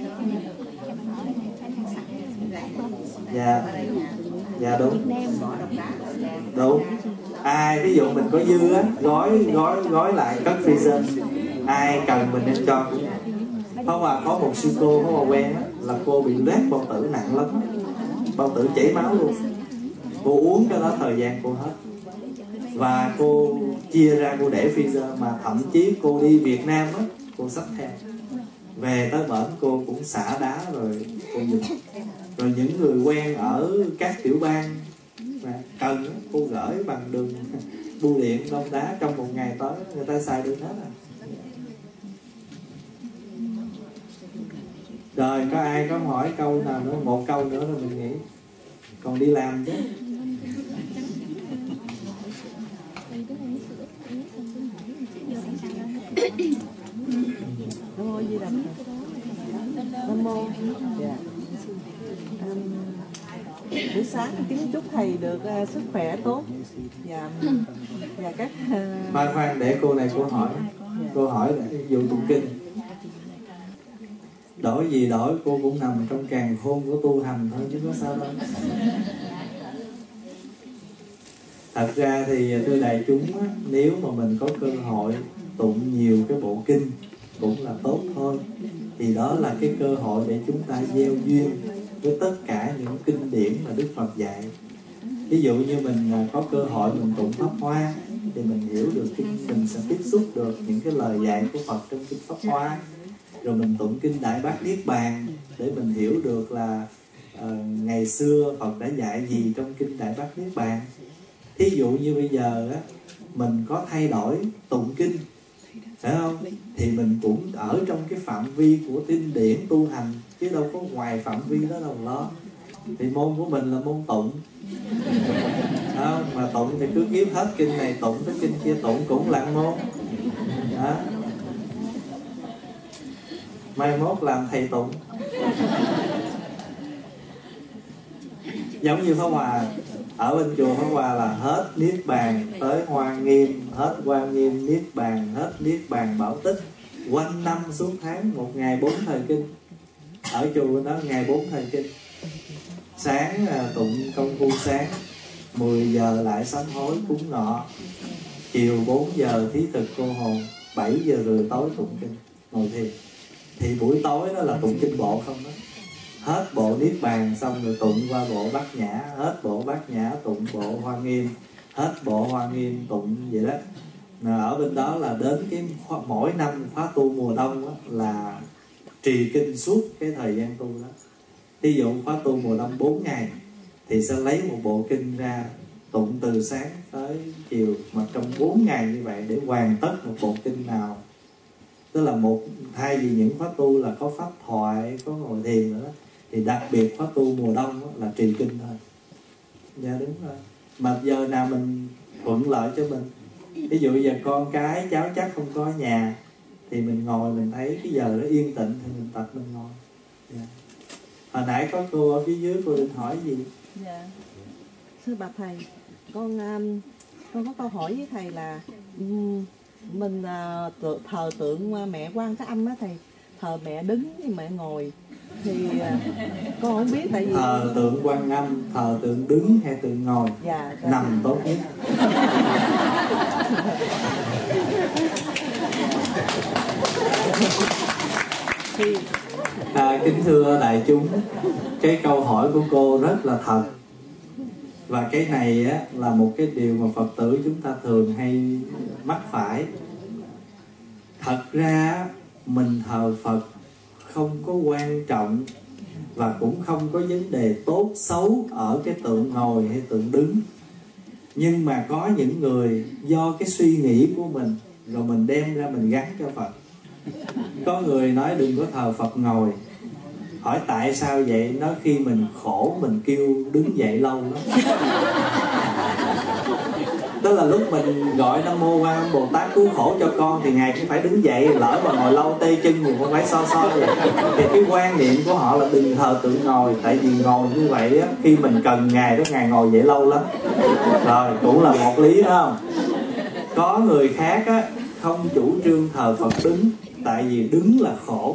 Dạ, dạ đúng, đúng. Ai ví dụ mình có dư á, gói gói gói lại cất freezer, ai cần mình nên cho. Pháp Hòa có một sư cô Pháp Hòa quen á, là cô bị loét bao tử nặng lắm, bao tử chảy máu luôn. Cô uống cho nó thời gian cô hết, và cô chia ra cô để freezer. Mà thậm chí cô đi Việt Nam á, cô xách theo về tới bển cô cũng xả đá rồi cô dùng. Rồi những người quen ở các tiểu bang mà cần cô gửi bằng đường bưu điện đông đá, trong một ngày tới người ta xài được hết à. Rồi có ai có hỏi câu nào nữa, một câu nữa rồi mình nghỉ, còn đi làm chứ. Nam mô Di Đà Phật. Nam mô. Dạ. Um, buổi sáng kính chúc thầy được uh, sức khỏe tốt và và các uh... khoan khoan để cô này cô hỏi. Dạ. Cô hỏi là vụ tụng kinh. Đổi gì đổi, cô cũng nằm trong càn khôn của tu hành thôi chứ có sao đâu. Thật ra thì thưa đại chúng á, nếu mà mình có cơ hội tụng nhiều cái bộ kinh cũng là tốt thôi. Thì đó là cái cơ hội để chúng ta gieo duyên với tất cả những kinh điển mà Đức Phật dạy. Ví dụ như mình có cơ hội mình tụng Pháp Hoa thì mình hiểu được kinh, mình sẽ tiếp xúc được những cái lời dạy của Phật trong kinh Pháp Hoa. Rồi mình tụng kinh Đại Bát Niết Bàn để mình hiểu được là uh, ngày xưa Phật đã dạy gì trong kinh Đại Bát Niết Bàn. Thí dụ như bây giờ á, mình có thay đổi tụng kinh, phải không? Thì mình cũng ở trong cái phạm vi của kinh điển tu hành, chứ đâu có ngoài phạm vi đó đâu lo. Thì môn của mình là môn tụng, đó, mà tụng thì cứ kiếm hết kinh này tụng tới kinh kia tụng cũng là môn. Đó. Mai mốt làm thầy tụng. Giống như Pháp Hòa, ở bên chùa Pháp Hòa là hết Niết Bàn tới Hoa Nghiêm, hết Hoa Nghiêm Niết Bàn, hết Niết Bàn Bảo Tích, quanh năm suốt tháng, một ngày bốn thời kinh. Ở chùa bên đó ngày bốn thời kinh. Sáng tụng công phu sáng, mười giờ lại sám hối cúng ngọ, chiều bốn giờ thí thực cô hồn, bảy giờ rưỡi tối tụng kinh, ngồi thiền. Thì buổi tối đó là tụng kinh bộ không đó. Hết bộ Niết Bàn xong rồi tụng qua bộ Bát Nhã, hết bộ Bát Nhã tụng bộ Hoa Nghiêm, hết bộ Hoa Nghiêm tụng vậy đó. Mà ở bên đó là đến cái khóa, mỗi năm khóa tu mùa đông đó, là trì kinh suốt cái thời gian tu đó. Ví dụ khóa tu mùa đông bốn ngày thì sẽ lấy một bộ kinh ra tụng từ sáng tới chiều, mà trong bốn ngày như vậy để hoàn tất một bộ kinh nào. Tức là một, thay vì những khóa tu là có pháp thoại, có ngồi thiền nữa, thì đặc biệt khóa tu mùa đông là trì kinh thôi. Dạ đúng rồi. Mà giờ nào mình thuận lợi cho mình, ví dụ giờ con cái cháu chắc không có ở nhà, thì mình ngồi mình thấy cái giờ nó yên tĩnh thì mình tập mình ngồi. Dạ. Hồi nãy có cô ở phía dưới, cô định hỏi gì? Dạ. Thưa bà thầy, con um, con có câu hỏi với thầy là um, mình uh, tự, thờ tượng mẹ Quan Thế Âm á thầy, thờ mẹ đứng với mẹ ngồi thì uh, con không biết tại vì thờ tượng Quan Âm, thờ tượng đứng hay tượng ngồi? Dạ, dạ. Nằm tốt nhất. thì À, kính thưa đại chúng, cái câu hỏi của cô rất là thật. Và cái này á, là một cái điều mà Phật tử chúng ta thường hay mắc phải. Thật ra mình thờ Phật không có quan trọng và cũng không có vấn đề tốt xấu ở cái tượng ngồi hay tượng đứng. Nhưng mà có những người do cái suy nghĩ của mình rồi mình đem ra mình gắn cho Phật. Có người nói đừng có thờ Phật ngồi. Hỏi tại sao vậy? Nói khi mình khổ mình kêu đứng dậy lâu lắm. Tức là lúc mình gọi Nam Mô Quan Âm Bồ Tát cứu khổ cho con thì Ngài cũng phải đứng dậy. Lỡ mà ngồi lâu tê chân thì con phải so so vậy. Thì cái quan niệm của họ là đừng thờ tượng ngồi. Tại vì ngồi như vậy á, khi mình cần Ngài đó, Ngài ngồi dậy lâu lắm. Rồi cũng là một lý đó không? Có người khác á, không chủ trương thờ Phật đứng. Tại vì đứng là khổ,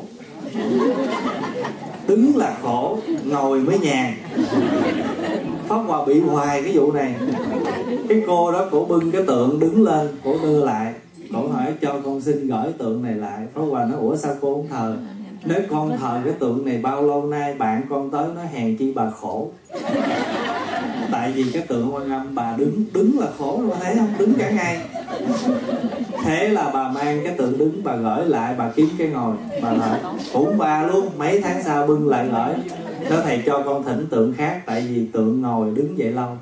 đứng là khổ, ngồi mới nhàn. Pháp Hòa bị hoài cái vụ này. Cái cô đó cổ bưng cái tượng đứng lên, cổ đưa lại, cổ hỏi cho con xin gửi tượng này lại. Pháp Hòa nói ủa sao cô không thờ? Nếu con thờ cái tượng này bao lâu nay bạn con tới nói hèn chi bà khổ. Tại vì cái tượng Quan Âm bà đứng, đứng là khổ rồi thấy không? Đứng cả ngày. Thế là bà mang cái tượng đứng bà gửi lại, bà kiếm cái ngồi bà lại cũng bà luôn. Mấy tháng sau bưng lại gửi, nói thầy cho con thỉnh tượng khác, tại vì tượng ngồi đứng dậy lâu.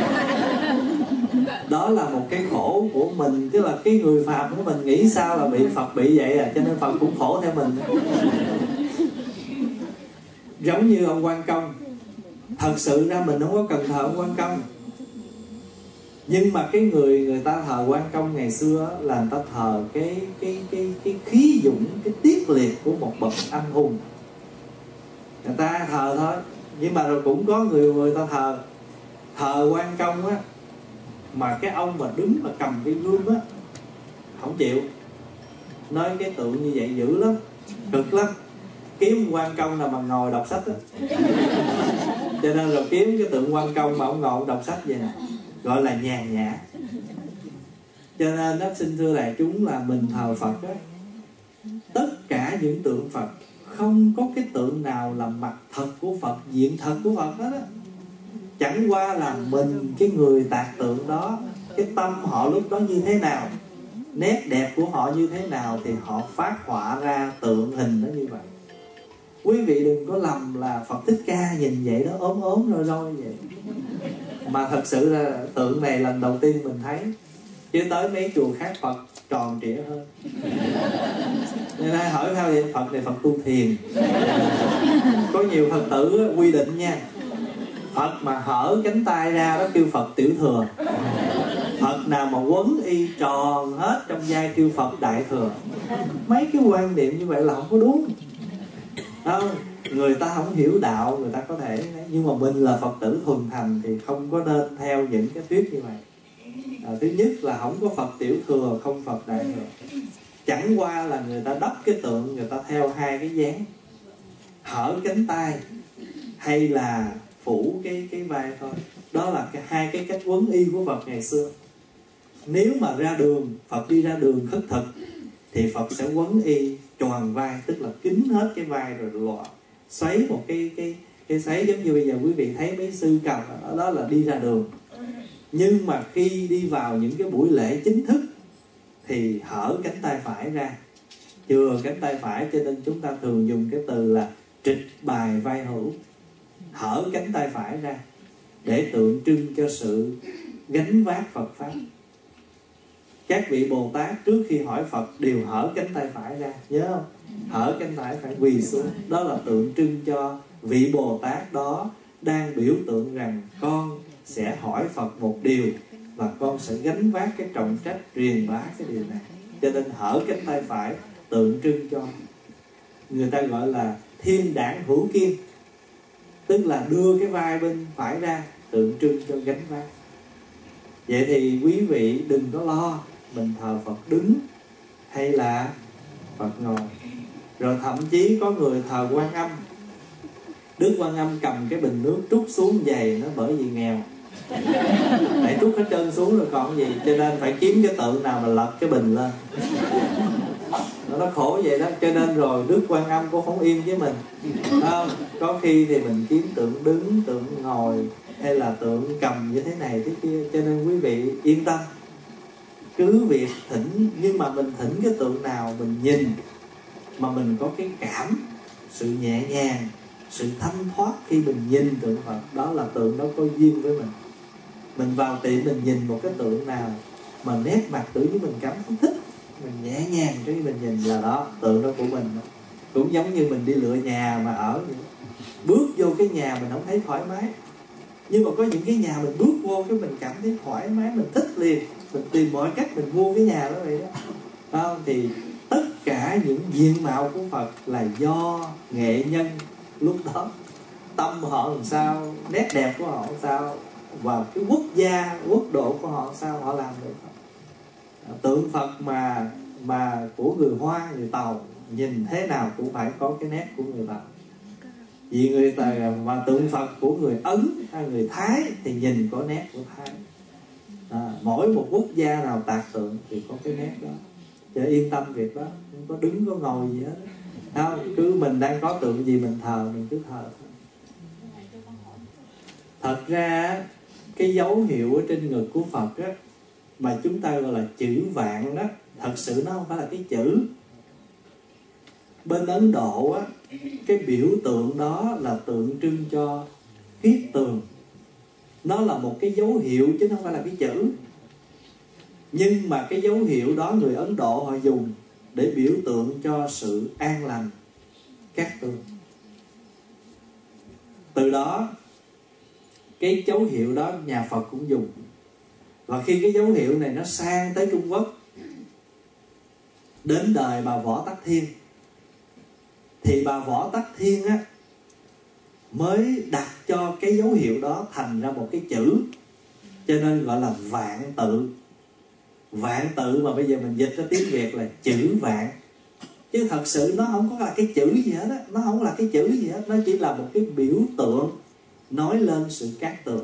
Đó là một cái khổ của mình, tức là cái người phàm của mình nghĩ sao là bị Phật bị vậy à, cho nên Phật cũng khổ theo mình. Giống như ông Quan Công, thật sự ra mình không có cần thờ ông Quan Công, Nhưng mà cái người người ta thờ Quan Công ngày xưa là người ta thờ cái cái cái cái khí dũng, cái tiết liệt của một bậc anh hùng. Người ta thờ thôi. Nhưng mà rồi cũng có người người ta thờ thờ Quan Công á, mà cái ông mà đứng mà cầm cái gươm á không chịu, nói cái tượng như vậy dữ lắm, cực lắm, kiếm Quan Công nào mà ngồi đọc sách á. Cho nên rồi kiếm cái tượng Quan Công mà ông ngồi đọc sách vậy nè, gọi là nhàn nhã. Cho nên đó, xin thưa đại chúng là mình thờ Phật á, tất cả những tượng Phật không có cái tượng nào là mặt thật của Phật, diện thật của Phật hết á. Chẳng qua là mình, cái người tạc tượng đó, cái tâm họ lúc đó như thế nào, nét đẹp của họ như thế nào, thì họ phát họa ra tượng hình nó như vậy. Quý vị đừng có lầm là Phật Thích Ca nhìn vậy đó, ốm ốm rồi rồi vậy. Mà thật sự là tượng này lần đầu tiên mình thấy, chứ tới mấy chùa khác Phật tròn trịa hơn. Nên ai hỏi sao vậy? Phật này Phật tu thiền. Có nhiều Phật tử quy định nha, Phật mà hở cánh tay ra đó kêu Phật tiểu thừa, Phật nào mà quấn y tròn hết trong vai kêu Phật đại thừa. Mấy cái quan niệm như vậy là không có đúng. Không, người ta không hiểu đạo, người ta có thể, nhưng mà mình là Phật tử thuần thành thì không có nên theo những cái thuyết như vậy. À, thứ nhất là không có Phật tiểu thừa, không Phật đại thừa. Chẳng qua là người ta đắp cái tượng, người ta theo hai cái dáng, hở cánh tay hay là phủ cái cái vai thôi. Đó là cái, hai cái cách quấn y của Phật ngày xưa. Nếu mà ra đường, Phật đi ra đường khất thực thì Phật sẽ quấn y tròn vai, tức là kín hết cái vai rồi loạn xoáy một cái cái cái xoáy giống như bây giờ quý vị thấy mấy sư cầm đó, đó là đi ra đường. Nhưng mà khi đi vào những cái buổi lễ chính thức thì hở cánh tay phải ra, chừa cánh tay phải, cho nên chúng ta thường dùng cái từ là trịch bài vai hữu, hở cánh tay phải ra để tượng trưng cho sự gánh vác Phật pháp. Các vị Bồ Tát trước khi hỏi Phật đều hở cánh tay phải ra, nhớ không? Hở cánh tay phải quỳ xuống, đó là tượng trưng cho vị Bồ Tát đó đang biểu tượng rằng con sẽ hỏi Phật một điều và con sẽ gánh vác cái trọng trách truyền bá cái điều này. Cho nên hở cánh tay phải tượng trưng cho, người ta gọi là thiên đảng hữu kim, tức là đưa cái vai bên phải ra, tượng trưng cho gánh vác. Vậy thì quý vị đừng có lo mình thờ Phật đứng hay là Phật ngồi. Rồi thậm chí có người thờ Quan Âm, Đức Quan Âm cầm cái bình nước trút xuống giày nó, bởi vì nghèo, tại trút hết trơn xuống rồi còn gì, cho nên phải kiếm cái tượng nào mà lật cái bình lên. Nó khổ vậy đó. Cho nên rồi Đức Quan Âm cũng không yên với mình, không? Có khi thì mình kiếm tượng đứng, tượng ngồi, hay là tượng cầm như thế này thế kia. Cho nên quý vị yên tâm, cứ việc thỉnh, nhưng mà mình thỉnh cái tượng nào mình nhìn mà mình có cái cảm, sự nhẹ nhàng, sự thanh thoát khi mình nhìn tượng Phật, đó là tượng đó có duyên với mình. Mình vào tiệm mình nhìn một cái tượng nào mà nét mặt tự nhiên mình cảm thấy thích, mình nhẹ nhàng cái mình nhìn là đó, tượng đó của mình. Cũng giống như mình đi lựa nhà mà ở vậy. Bước vô cái nhà mình không thấy thoải mái, nhưng mà có những cái nhà mình bước vô cái mình cảm thấy thoải mái, mình thích liền, mình tìm mọi cách mình mua cái nhà đó vậy đó. Không? Thì tất cả những diện mạo của Phật là do nghệ nhân lúc đó tâm họ làm sao, nét đẹp của họ làm sao, và cái quốc gia, quốc độ của họ làm sao họ làm được. Tượng Phật mà mà của người Hoa, người Tàu nhìn thế nào cũng phải có cái nét của người Tàu. Vì người Tàu mà tượng Phật của người Ấn hay người Thái thì nhìn có nét của Thái. À, mỗi một quốc gia nào tạc tượng thì có cái nét đó. Cho yên tâm việc đó, không có đứng có ngồi gì hết. Không, cứ mình đang có tượng gì mình thờ, mình cứ thờ thôi. Thật ra cái dấu hiệu ở trên ngực của Phật á, mà chúng ta gọi là chữ vạn đó, thật sự nó không phải là cái chữ. Bên Ấn Độ á, cái biểu tượng đó là tượng trưng cho kiết tường. Nó là một cái dấu hiệu chứ không phải là cái chữ. Nhưng mà cái dấu hiệu đó người Ấn Độ họ dùng để biểu tượng cho sự an lành, cát tường. Từ đó cái dấu hiệu đó nhà Phật cũng dùng. Và khi cái dấu hiệu này nó sang tới Trung Quốc, đến đời bà Võ Tắc Thiên, thì bà Võ Tắc Thiên á mới đặt cho cái dấu hiệu đó thành ra một cái chữ, cho nên gọi là vạn tự. Vạn tự mà bây giờ mình dịch ra tiếng Việt là chữ vạn, chứ thật sự nó không có là cái chữ gì hết á, nó không là cái chữ gì hết, nó chỉ là một cái biểu tượng nói lên sự cát tường.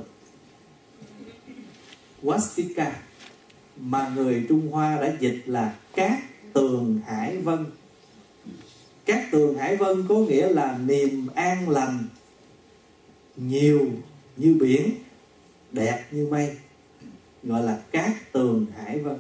Swastika mà người Trung Hoa đã dịch là cát tường hải vân. Cát tường hải vân có nghĩa là niềm an lành, nhiều như biển, đẹp như mây, gọi là cát tường hải vân.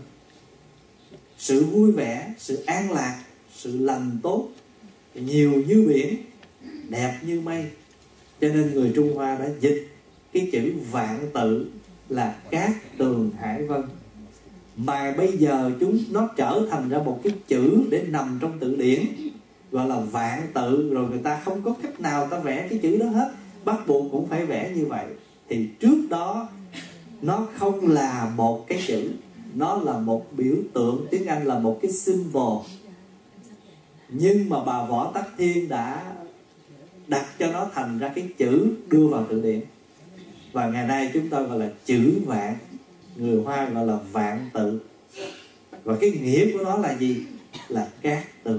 Sự vui vẻ, sự an lạc, sự lành tốt, nhiều như biển, đẹp như mây. Cho nên người Trung Hoa đã dịch cái chữ vạn tự là cát tường hải vân. Mà bây giờ chúng nó trở thành ra một cái chữ để nằm trong từ điển, gọi là vạn tự. Rồi người ta không có cách nào ta vẽ cái chữ đó hết, bắt buộc cũng phải vẽ như vậy. Thì trước đó nó không là một cái chữ, nó là một biểu tượng, tiếng Anh là một cái symbol. Nhưng mà bà Võ Tắc Thiên đã đặt cho nó thành ra cái chữ, đưa vào từ điển. Và ngày nay chúng ta gọi là chữ vạn, người Hoa gọi là vạn tự. Và cái nghĩa của nó là gì? Là cát tường.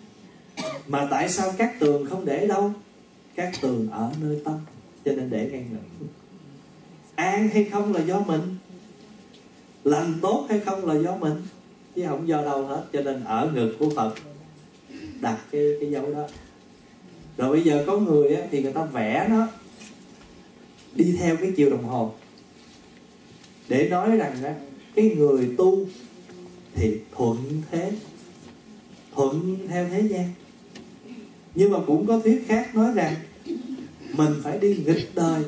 Mà tại sao cát tường không để đâu? Cát tường ở nơi tâm, cho nên để ngay ngực. An hay không là do mình, lành tốt hay không là do mình, chứ không do đâu hết. Cho nên ở ngực của Phật đặt cái, cái dấu đó. Rồi bây giờ có người á, thì người ta vẽ nó đi theo cái chiều đồng hồ, để nói rằng á, cái người tu thì thuận thế, thuận theo thế gian. Nhưng mà cũng có thuyết khác nói rằng mình phải đi nghịch đời.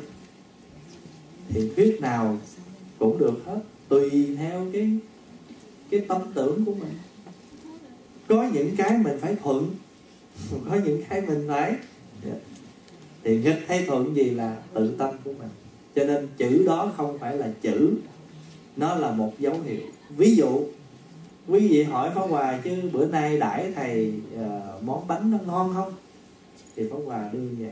Thì thuyết nào cũng được hết, tùy theo cái cái tâm tưởng của mình. Có những cái mình phải thuận, có những cái mình phải, thì nghịch hay thuận gì là tự tâm của mình. Cho nên chữ đó không phải là chữ, nó là một dấu hiệu. Ví dụ quý vị hỏi Pháp Hòa chứ bữa nay đãi thầy uh, món bánh nó ngon không, thì Pháp Hòa đưa về,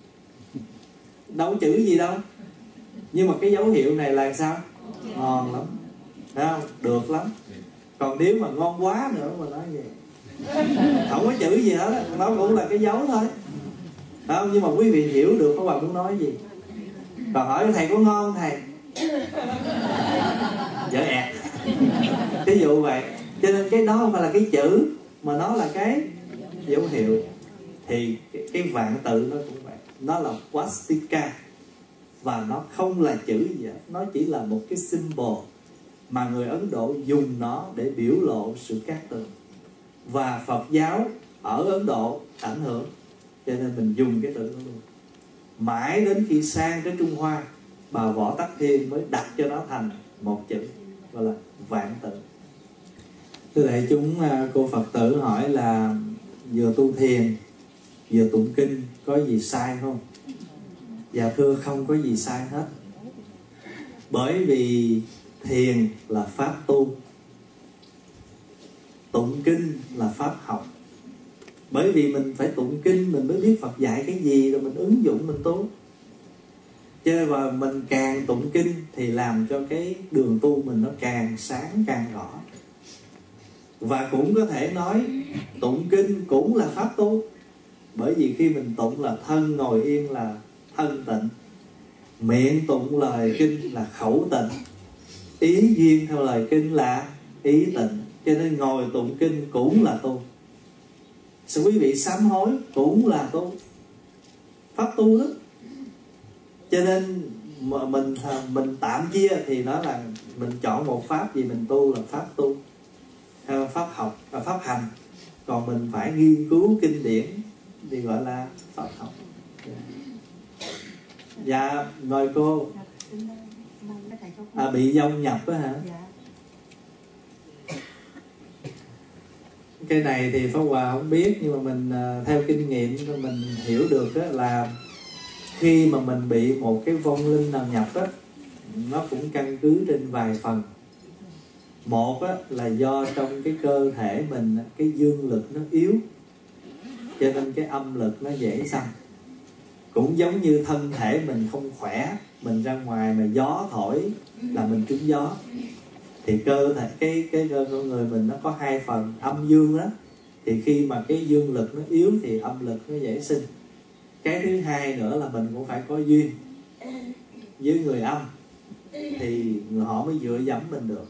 đâu chữ gì đâu, nhưng mà cái dấu hiệu này là sao? Ngon lắm, thấy không? Được lắm. Còn nếu mà ngon quá nữa mà nói vậy, không có chữ gì hết, nó cũng là cái dấu thôi, thấy không? Nhưng mà quý vị hiểu được Pháp Hòa muốn nói gì. Còn hỏi thầy có ngon thầy, dở ẹt, ví dụ vậy. Cho nên cái đó không phải là cái chữ, mà nó là cái dấu hiệu. Thì cái, cái vạn tự nó cũng vậy, nó là Swastika, và nó không là chữ gì hết, nó chỉ là một cái symbol mà người Ấn Độ dùng nó để biểu lộ sự cát tường. Và Phật giáo ở Ấn Độ ảnh hưởng, cho nên mình dùng cái từ đó luôn. Mãi đến khi sang tới Trung Hoa, bà Võ Tắc Thiên mới đặt cho nó thành một chữ, gọi là vạn tự. Thưa đại chúng, cô Phật tử hỏi là vừa tu thiền vừa tụng kinh có gì sai không? Dạ thưa, không có gì sai hết. Bởi vì thiền là pháp tu, tụng kinh là pháp học. Bởi vì mình phải tụng kinh mình mới biết Phật dạy cái gì, rồi mình ứng dụng mình tu. Cho nên mà mình càng tụng kinh thì làm cho cái đường tu mình nó càng sáng càng rõ. Và cũng có thể nói tụng kinh cũng là pháp tu. Bởi vì khi mình tụng là thân ngồi yên là thân tịnh, miệng tụng lời kinh là khẩu tịnh, ý duyên theo lời kinh là ý tịnh. Cho nên ngồi tụng kinh cũng là tu. Sự quý vị sám hối cũng là tu, pháp tu đó. Cho nên mà mình mình tạm chia thì nó là mình chọn một pháp gì mình tu là pháp tu, pháp học là pháp hành. Còn mình phải nghiên cứu kinh điển thì gọi là pháp học. Dạ, mời cô. À, bị dông nhập đó hả? Cái này thì Pháp Hòa không biết, nhưng mà mình theo kinh nghiệm mình hiểu được đó là khi mà mình bị một cái vong linh nào nhập đó, nó cũng căn cứ trên vài phần. Một á, là do trong cái cơ thể mình cái dương lực nó yếu, cho nên cái âm lực nó dễ xâm. Cũng giống như thân thể mình không khỏe, mình ra ngoài mà gió thổi là mình trúng gió. Thì cơ thể cái cái cơ con người mình nó có hai phần âm dương đó. Thì khi mà cái dương lực nó yếu thì âm lực nó dễ sinh. Cái thứ hai nữa là mình cũng phải có duyên với người âm thì người họ mới dựa dẫm mình được.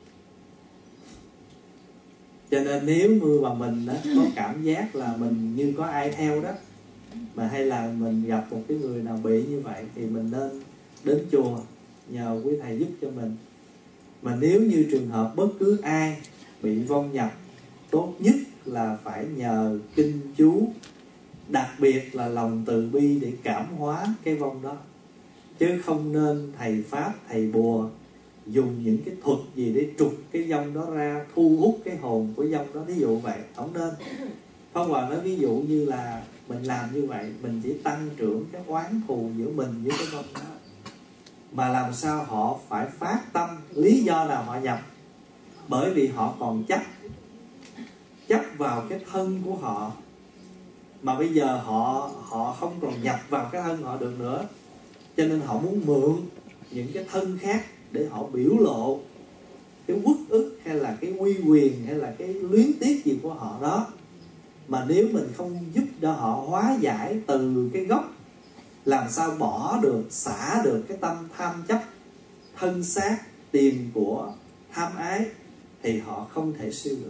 Cho nên nếu như mà mình đó, có cảm giác là mình như có ai theo đó, mà hay là mình gặp một cái người nào bị như vậy, thì mình nên đến chùa nhờ quý thầy giúp cho mình. Mà nếu như trường hợp bất cứ ai bị vong nhập, tốt nhất là phải nhờ kinh chú, đặc biệt là lòng từ bi để cảm hóa cái vong đó. Chứ không nên thầy pháp, thầy bùa dùng những cái thuật gì để trục cái vong đó ra, thu hút cái hồn của vong đó, ví dụ vậy, không nên. Pháp Hòa nói ví dụ như là mình làm như vậy, mình chỉ tăng trưởng cái oán thù giữa mình với cái vong đó. Mà làm sao họ phải phát tâm, lý do nào họ nhập? Bởi vì họ còn chấp chấp vào cái thân của họ, mà bây giờ họ họ không còn nhập vào cái thân họ được nữa, cho nên họ muốn mượn những cái thân khác để họ biểu lộ cái uất ức hay là cái uy quyền hay là cái luyến tiếc gì của họ đó. Mà nếu mình không giúp cho họ hóa giải từ cái gốc, làm sao bỏ được, xả được cái tâm tham chấp thân xác, tiền của, tham ái, thì họ không thể siêu được.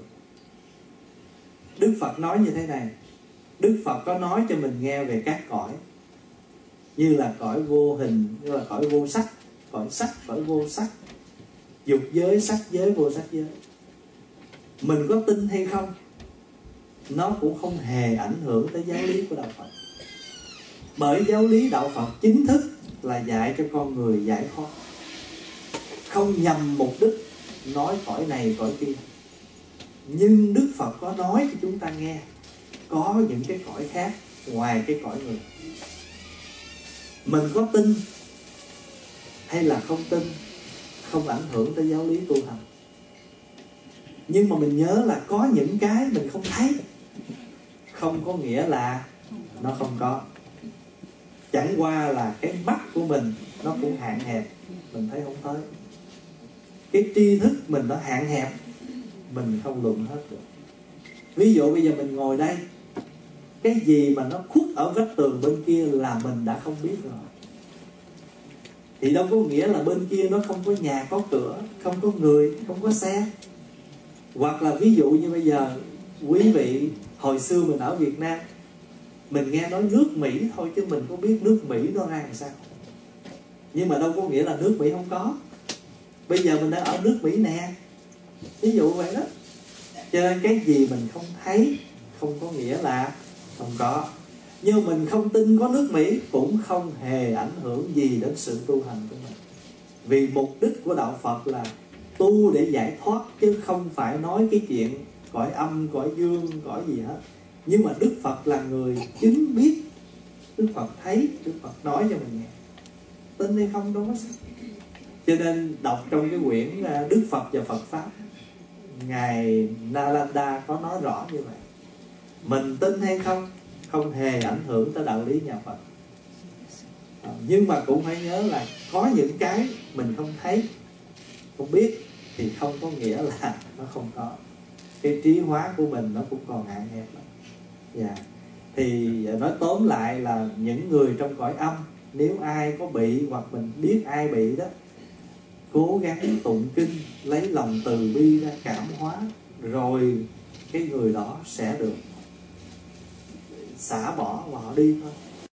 Đức Phật nói như thế này. Đức Phật có nói cho mình nghe về các cõi, như là cõi vô hình, như là cõi vô sắc, cõi sắc, cõi vô sắc, dục giới, sắc giới, vô sắc giới. Mình có tin hay không, nó cũng không hề ảnh hưởng tới giáo lý của Đạo Phật. Bởi giáo lý Đạo Phật chính thức là dạy cho con người giải thoát, không nhằm mục đích nói cõi này cõi kia. Nhưng Đức Phật có nói cho chúng ta nghe có những cái cõi khác ngoài cái cõi người. Mình có tin hay là không tin không ảnh hưởng tới giáo lý tu hành. Nhưng mà mình nhớ là có những cái mình không thấy, không có nghĩa là nó không có. Chẳng qua là cái mắt của mình nó cũng hạn hẹp, mình thấy không tới. Cái tri thức mình nó hạn hẹp, mình không luận hết được. Ví dụ bây giờ mình ngồi đây, cái gì mà nó khuất ở vách tường bên kia là mình đã không biết rồi. Thì đâu có nghĩa là bên kia nó không có nhà, có cửa, không có người, không có xe. Hoặc là ví dụ như bây giờ quý vị hồi xưa mình ở Việt Nam, mình nghe nói nước Mỹ thôi chứ mình có biết nước Mỹ nó ra làm sao. Nhưng mà đâu có nghĩa là nước Mỹ không có. Bây giờ mình đang ở nước Mỹ nè, ví dụ vậy đó. Cho nên cái gì mình không thấy không có nghĩa là không có. Nhưng mình không tin có nước Mỹ cũng không hề ảnh hưởng gì đến sự tu hành của mình. Vì mục đích của Đạo Phật là tu để giải thoát, chứ không phải nói cái chuyện cõi âm, cõi dương, cõi gì hết. Nhưng mà Đức Phật là người chứng biết, Đức Phật thấy, Đức Phật nói cho mình nghe. Tin hay không đâu có sao. Cho nên đọc trong cái quyển Đức Phật và Phật Pháp, Ngài Nalanda có nói rõ như vậy. Mình tin hay không không hề ảnh hưởng tới đạo lý nhà Phật. à, Nhưng mà cũng phải nhớ là có những cái mình không thấy, không biết, thì không có nghĩa là nó không có. Cái trí hóa của mình nó cũng còn hạn hẹp lắm. Dạ. Thì nói tóm lại là những người trong cõi âm, nếu ai có bị hoặc mình biết ai bị đó, cố gắng tụng kinh, lấy lòng từ bi ra cảm hóa, rồi cái người đó sẽ được xả bỏ và họ đi thôi.